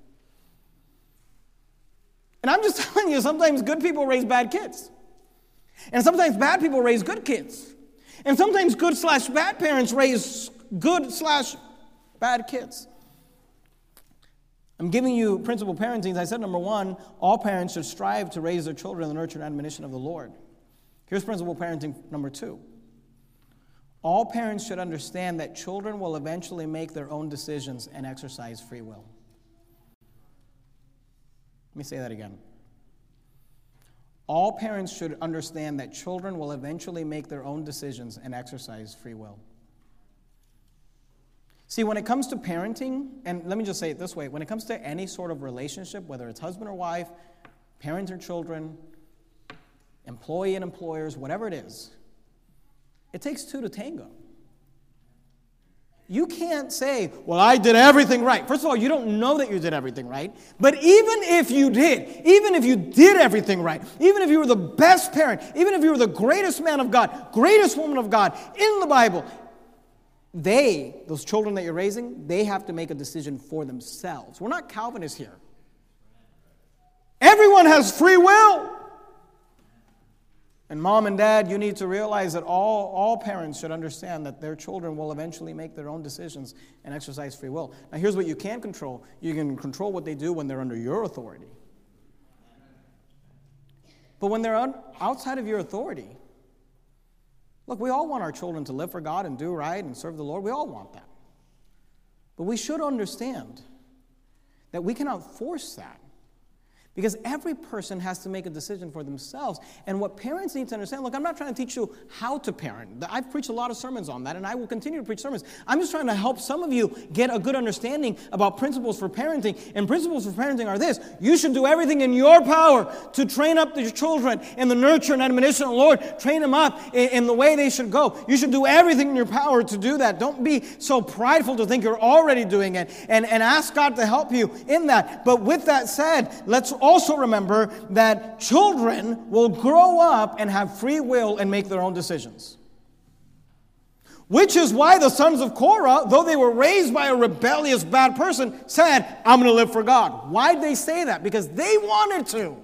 [SPEAKER 1] And I'm just telling you, sometimes good people raise bad kids. And sometimes bad people raise good kids. And sometimes good/bad parents raise good/bad kids. I'm giving you principal parenting. I said, number 1, all parents should strive to raise their children in the nurture and admonition of the Lord. Here's principal parenting number 2. All parents should understand that children will eventually make their own decisions and exercise free will. Let me say that again. All parents should understand that children will eventually make their own decisions and exercise free will. See, when it comes to parenting, and let me just say it this way, when it comes to any sort of relationship, whether it's husband or wife, parent or children, employee and employers, whatever it is, it takes 2 to tango. You can't say, well, I did everything right. First of all, you don't know that you did everything right. But even if you did everything right, even if you were the best parent, even if you were the greatest man of God, greatest woman of God in the Bible, those children that you're raising, they have to make a decision for themselves. We're not Calvinists here. Everyone has free will. And mom and dad, you need to realize that all parents should understand that their children will eventually make their own decisions and exercise free will. Now, here's what you can control. You can control what they do when they're under your authority. But when they're outside of your authority, look, we all want our children to live for God and do right and serve the Lord. We all want that. But we should understand that we cannot force that. Because every person has to make a decision for themselves. And what parents need to understand, look, I'm not trying to teach you how to parent. I've preached a lot of sermons on that, and I will continue to preach sermons. I'm just trying to help some of you get a good understanding about principles for parenting. And principles for parenting are this. You should do everything in your power to train up your children in the nurture and admonition of the Lord. Train them up in the way they should go. You should do everything in your power to do that. Don't be so prideful to think you're already doing it. And ask God to help you in that. But with that said, let's also remember that children will grow up and have free will and make their own decisions. Which is why the sons of Korah, though they were raised by a rebellious bad person, said, I'm going to live for God. Why did they say that? Because they wanted to.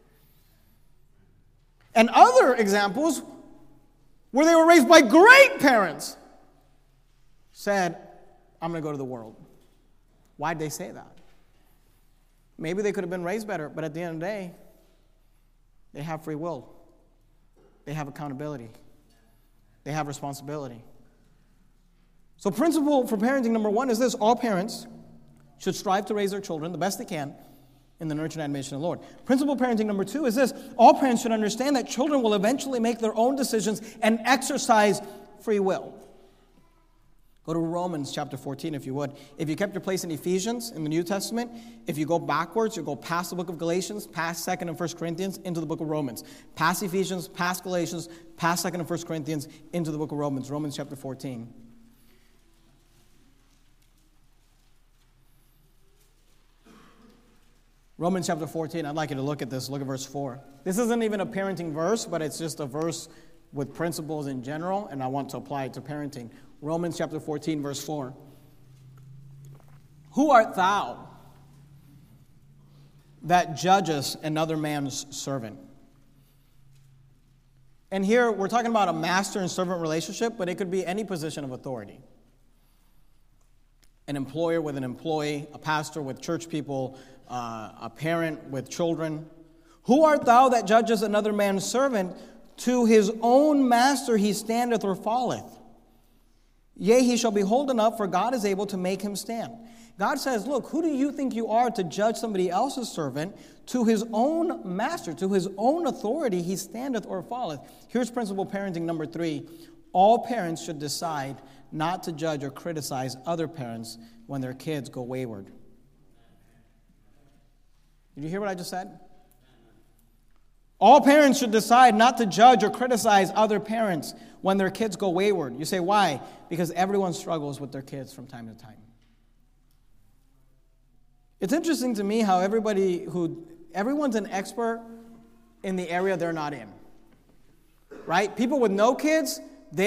[SPEAKER 1] And other examples, where they were raised by great parents, said, I'm going to go to the world. Why did they say that? Maybe they could have been raised better, but at the end of the day, they have free will. They have accountability. They have responsibility. So principle for parenting number 1 is this. All parents should strive to raise their children the best they can
[SPEAKER 2] in the nurture and animation of the Lord. Principle parenting number 2 is this. All parents should understand that children will eventually make their own decisions and exercise free will. Go to Romans chapter 14, if you would. If you kept your place in Ephesians in the New Testament, if you go backwards, you go past the book of Galatians, past 2nd and 1 Corinthians, into the book of Romans. Past Ephesians, past Galatians, past 2nd and 1 Corinthians, into the book of Romans. Romans chapter 14. Romans chapter 14, I'd like you to look at this. Look at verse 4. This isn't even a parenting verse, but it's just a verse with principles in general, and I want to apply it to parenting. Romans chapter 14, verse 4. Who art thou that judgest another man's servant? And here we're talking about a master and servant relationship, but it could be any position of authority. An employer with an employee, a pastor with church people, a parent with children. Who art thou that judgest another man's servant? To his own master he standeth or falleth. Yea, he shall be holden up, for God is able to make him stand. God says, look, who do you think you are to judge somebody else's servant? To his own master, to his own authority, he standeth or falleth. Here's principle parenting number 3. All parents should decide not to judge or criticize other parents when their kids go wayward. Did you hear what I just said? All parents should decide not to judge or criticize other parents when their kids go wayward. You say, why? Because everyone struggles with their kids from time to time. It's interesting to me how everyone's an expert in the area they're not in. Right? People with no kids,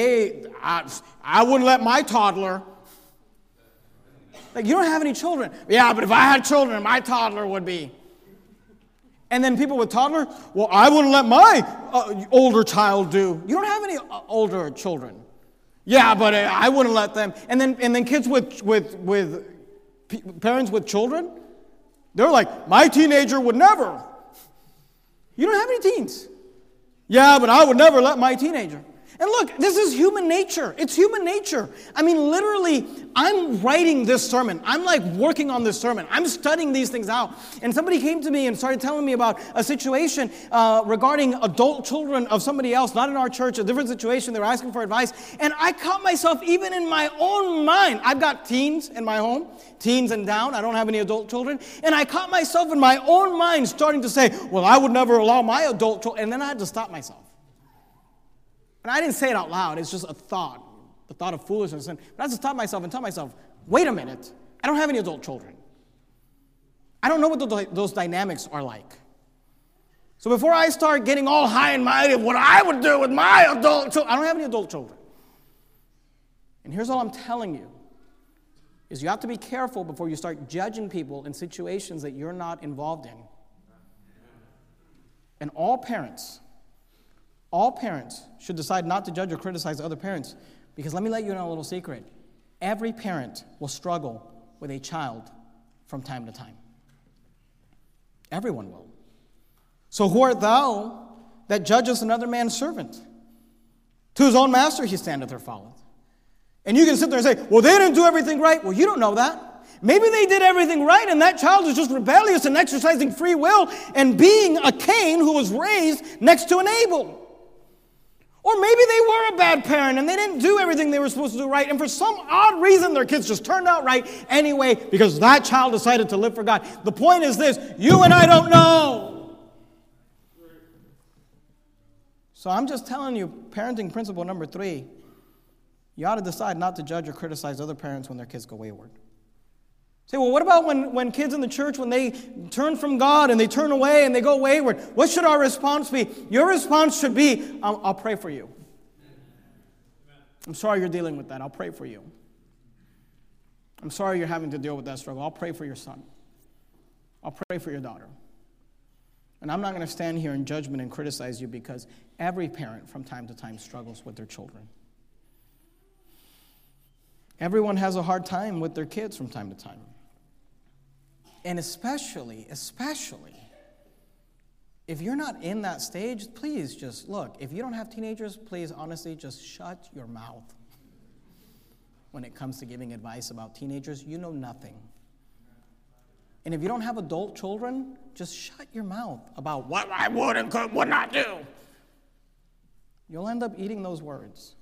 [SPEAKER 2] I wouldn't let my toddler. Like, you don't have any children. Yeah, but if I had children, my toddler would be. And then people with toddler, well, I wouldn't let my older child do. You don't have any older children. Yeah, but I wouldn't let them. And then kids with parents with children, they're like, my teenager would never. You don't have any teens. Yeah, but I would never let my teenager. And look, this is human nature. It's human nature. I mean, literally, I'm writing this sermon. I'm like working on this sermon. I'm studying these things out. And somebody came to me and started telling me about a situation regarding adult children of somebody else, not in our church, a different situation. They were asking for advice. And I caught myself even in my own mind. I've got teens in my home, teens and down. I don't have any adult children. And I caught myself in my own mind starting to say, well, I would never allow my adult children. And then I had to stop myself. And I didn't say it out loud. It's just a thought of foolishness. But I had to stop myself and tell myself, wait a minute. I don't have any adult children. I don't know what those dynamics are like. So before I start getting all high and mighty of what I would do with my adult children, I don't have any adult children. And here's all I'm telling you, is you have to be careful before you start judging people in situations that you're not involved in. And all parents should decide not to judge or criticize other parents, because let me let you know a little secret. Every parent will struggle with a child from time to time. Everyone will. So who art thou that judgest another man's servant? To his own master he standeth or falleth. And you can sit there and say, well, they didn't do everything right. Well, you don't know that. Maybe they did everything right, and that child is just rebellious and exercising free will and being a Cain who was raised next to an Abel. Or maybe they were a bad parent and they didn't do everything they were supposed to do right, and for some odd reason their kids just turned out right anyway because that child decided to live for God. The point is this, you and I don't know. So I'm just telling you, parenting principle number 3, you ought to decide not to judge or criticize other parents when their kids go wayward. Say, well, what about when kids in the church, when they turn from God and they turn away and they go wayward? What should our response be? Your response should be, I'll pray for you. I'm sorry you're dealing with that. I'll pray for you. I'm sorry you're having to deal with that struggle. I'll pray for your son. I'll pray for your daughter. And I'm not going to stand here in judgment and criticize you, because every parent from time to time struggles with their children. Everyone has a hard time with their kids from time to time. And especially, if you're not in that stage, please just look. If you don't have teenagers, please honestly just shut your mouth. When it comes to giving advice about teenagers, you know nothing. And if you don't have adult children, just shut your mouth about what I would and would not do. You'll end up eating those words.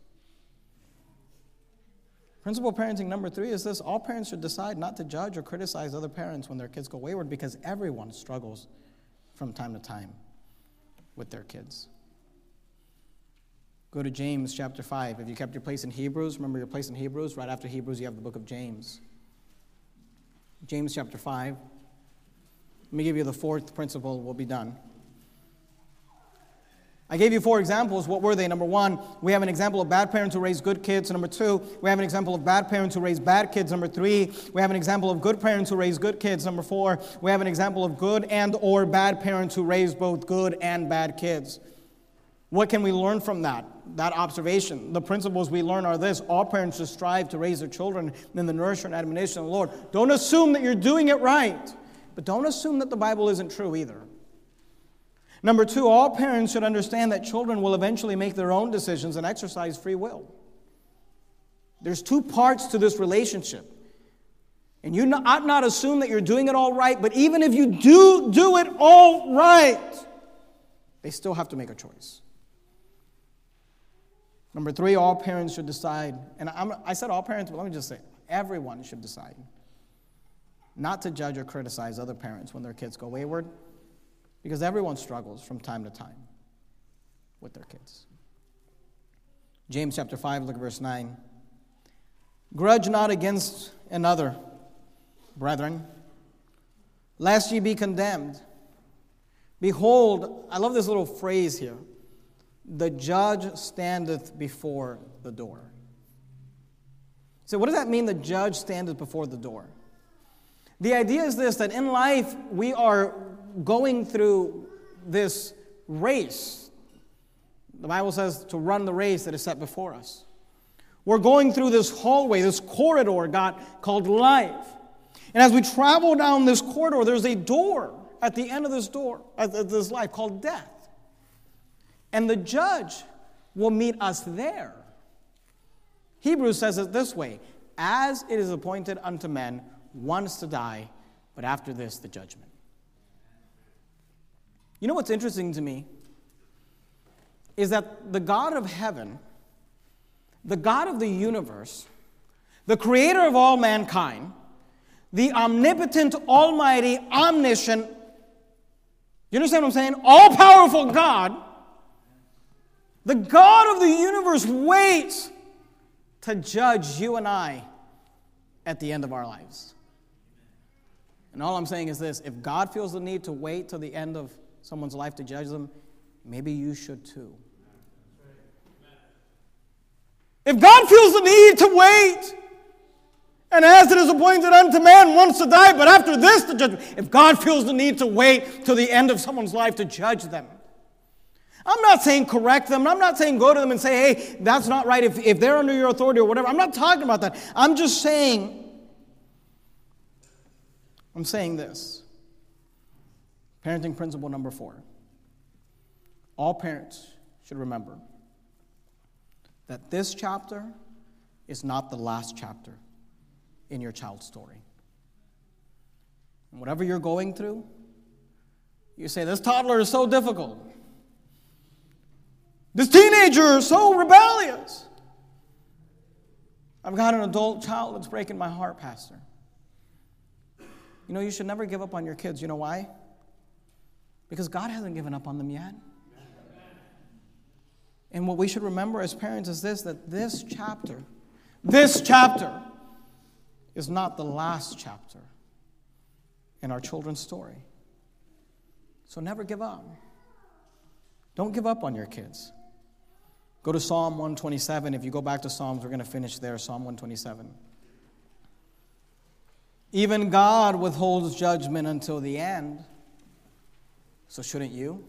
[SPEAKER 2] Principal parenting number 3 is this: all parents should decide not to judge or criticize other parents when their kids go wayward, because everyone struggles from time to time with their kids. Go to James chapter 5. If you kept your place in Hebrews, remember your place in Hebrews? Right after Hebrews, you have the book of James. James chapter 5. Let me give you the 4th principle. We'll be done. I gave you 4 examples. What were they? Number 1, we have an example of bad parents who raise good kids. Number 2, we have an example of bad parents who raise bad kids. Number 3, we have an example of good parents who raise good kids. Number 4, we have an example of good and or bad parents who raise both good and bad kids. What can we learn from that observation? The principles we learn are this: all parents should strive to raise their children in the nurture and admonition of the Lord. Don't assume that you're doing it right, but don't assume that the Bible isn't true either. Number 2, all parents should understand that children will eventually make their own decisions and exercise free will. There's 2 parts to this relationship. And you ought not assume that you're doing it all right, but even if you do it all right, they still have to make a choice. Number 3, all parents should decide, and I said all parents, but let me just say, everyone should decide not to judge or criticize other parents when their kids go wayward, because everyone struggles from time to time with their kids. James chapter 5, look at verse 9. Grudge not against another, brethren, lest ye be condemned. Behold, I love this little phrase here: the judge standeth before the door. So what does that mean, the judge standeth before the door? The idea is this, that in life we are going through this race. The Bible says to run the race that is set before us. We're going through this hallway, this corridor called life. And as we travel down this corridor, there's a door at the end of this door, at this life, called death. And the judge will meet us there. Hebrews says it this way: as it is appointed unto men once to die, but after this the judgment. You know what's interesting to me is that the God of heaven, the God of the universe, the creator of all mankind, the omnipotent, almighty, omniscient, you understand what I'm saying? All-powerful God, the God of the universe waits to judge you and I at the end of our lives. And all I'm saying is this: if God feels the need to wait till the end of someone's life to judge them, maybe you should too. If God feels the need to wait, and as it is appointed unto man once to die, but after this the judgment, if God feels the need to wait till the end of someone's life to judge them, I'm not saying correct them. I'm not saying go to them and say, hey, that's not right if they're under your authority or whatever. I'm not talking about that. I'm saying this. Parenting principle number 4. All parents should remember that this chapter is not the last chapter in your child's story. And whatever you're going through, you say, this toddler is so difficult. This teenager is so rebellious. I've got an adult child that's breaking my heart, Pastor. You know, you should never give up on your kids. You know why? Because God hasn't given up on them yet. And what we should remember as parents is this, that this chapter is not the last chapter in our children's story. So never give up. Don't give up on your kids. Go to Psalm 127. If you go back to Psalms, we're going to finish there, Psalm 127. Even God withholds judgment until the end. So shouldn't you?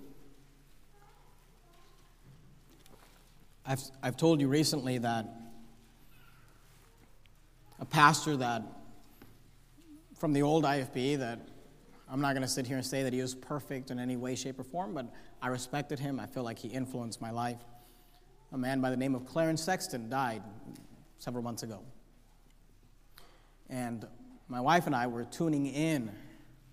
[SPEAKER 2] I've told you recently that a pastor that from the old IFB, that I'm not going to sit here and say that he was perfect in any way, shape, or form, but I respected him. I feel like he influenced my life. A man by the name of Clarence Sexton died several months ago. And my wife and I were tuning in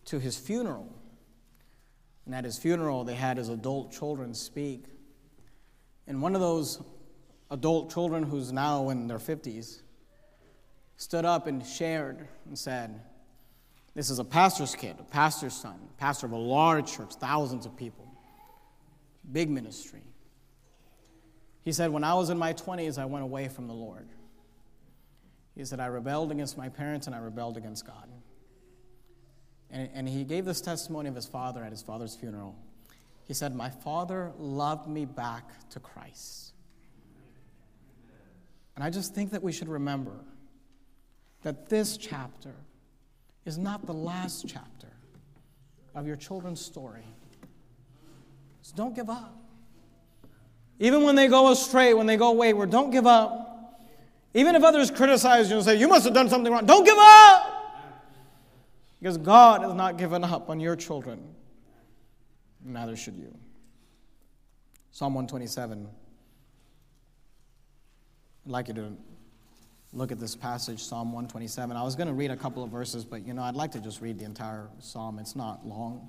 [SPEAKER 2] to his funeral. And at his funeral, they had his adult children speak. And one of those adult children, who's now in their 50s, stood up and shared and said, this is a pastor's kid, a pastor's son, pastor of a large church, thousands of people, big ministry. He said, when I was in my 20s, I went away from the Lord. He said, I rebelled against my parents and I rebelled against God. And he gave this testimony of his father at his father's funeral. He said, my father loved me back to Christ. And I just think that we should remember that this chapter is not the last chapter of your children's story. So don't give up. Even when they go astray, when they go wayward, don't give up. Even if others criticize you and say, you must have done something wrong, don't give up! Because God has not given up on your children. Neither should you. Psalm 127. I'd like you to look at this passage, Psalm 127. I was going to read a couple of verses, but I'd like to just read the entire psalm. It's not long.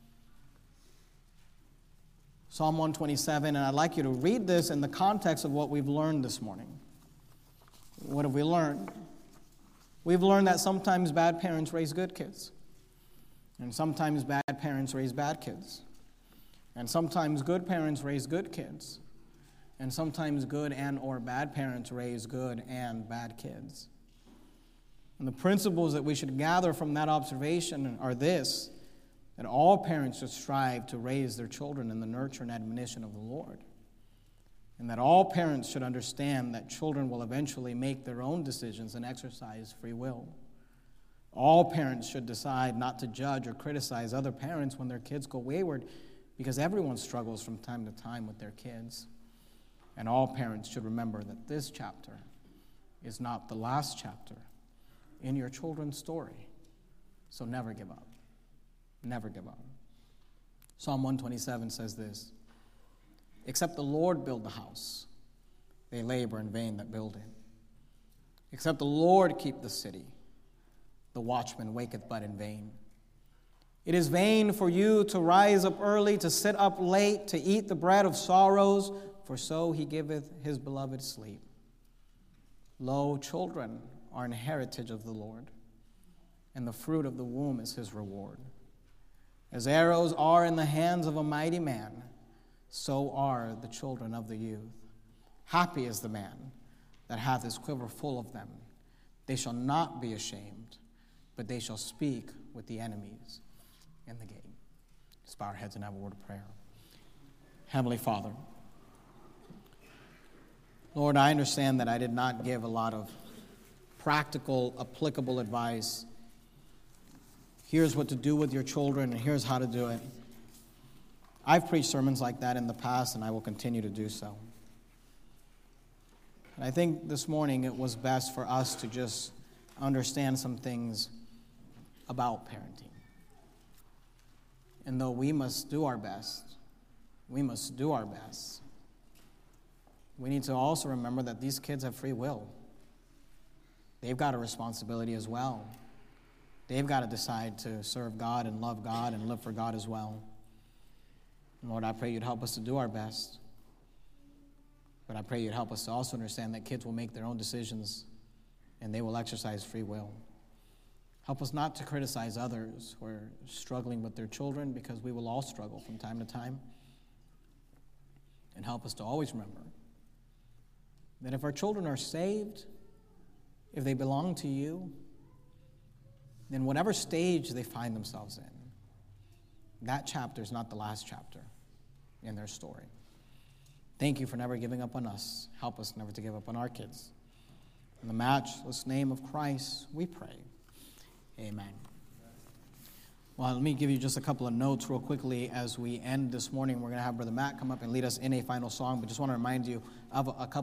[SPEAKER 2] Psalm 127, and I'd like you to read this in the context of what we've learned this morning. What have we learned? We've learned that sometimes bad parents raise good kids. And sometimes bad parents raise bad kids. And sometimes good parents raise good kids. And sometimes good and or bad parents raise good and bad kids. And the principles that we should gather from that observation are this, that all parents should strive to raise their children in the nurture and admonition of the Lord. And that all parents should understand that children will eventually make their own decisions and exercise free will. All parents should decide not to judge or criticize other parents when their kids go wayward, because everyone struggles from time to time with their kids. And all parents should remember that this chapter is not the last chapter in your children's story. So never give up. Never give up. Psalm 127 says this, except the Lord build the house, they labor in vain that build it. Except the Lord keep the city, the watchman waketh but in vain. It is vain for you to rise up early, to sit up late, to eat the bread of sorrows, for so he giveth his beloved sleep. Lo, children are an heritage of the Lord, and the fruit of the womb is his reward. As arrows are in the hands of a mighty man, so are the children of the youth. Happy is the man that hath his quiver full of them. They shall not be ashamed, but they shall speak with the enemies in the gate. Let's bow our heads and have a word of prayer. Heavenly Father, Lord, I understand that I did not give a lot of practical, applicable advice. Here's what to do with your children, and here's how to do it. I've preached sermons like that in the past, and I will continue to do so. And I think this morning it was best for us to just understand some things about parenting. And though we must do our best, we need to also remember that these kids have free will. They've got a responsibility as well. They've got to decide to serve God and love God and live for God as well. And Lord, I pray you'd help us to do our best. But I pray you'd help us to also understand that kids will make their own decisions and they will exercise free will. Help us not to criticize others who are struggling with their children, because we will all struggle from time to time. And help us to always remember that if our children are saved, if they belong to you, then whatever stage they find themselves in, that chapter is not the last chapter in their story. Thank you for never giving up on us. Help us never to give up on our kids. In the matchless name of Christ, we pray. Amen. Well, let me give you just a couple of notes real quickly as we end this morning. We're going to have Brother Matt come up and lead us in a final song, but just want to remind you of a couple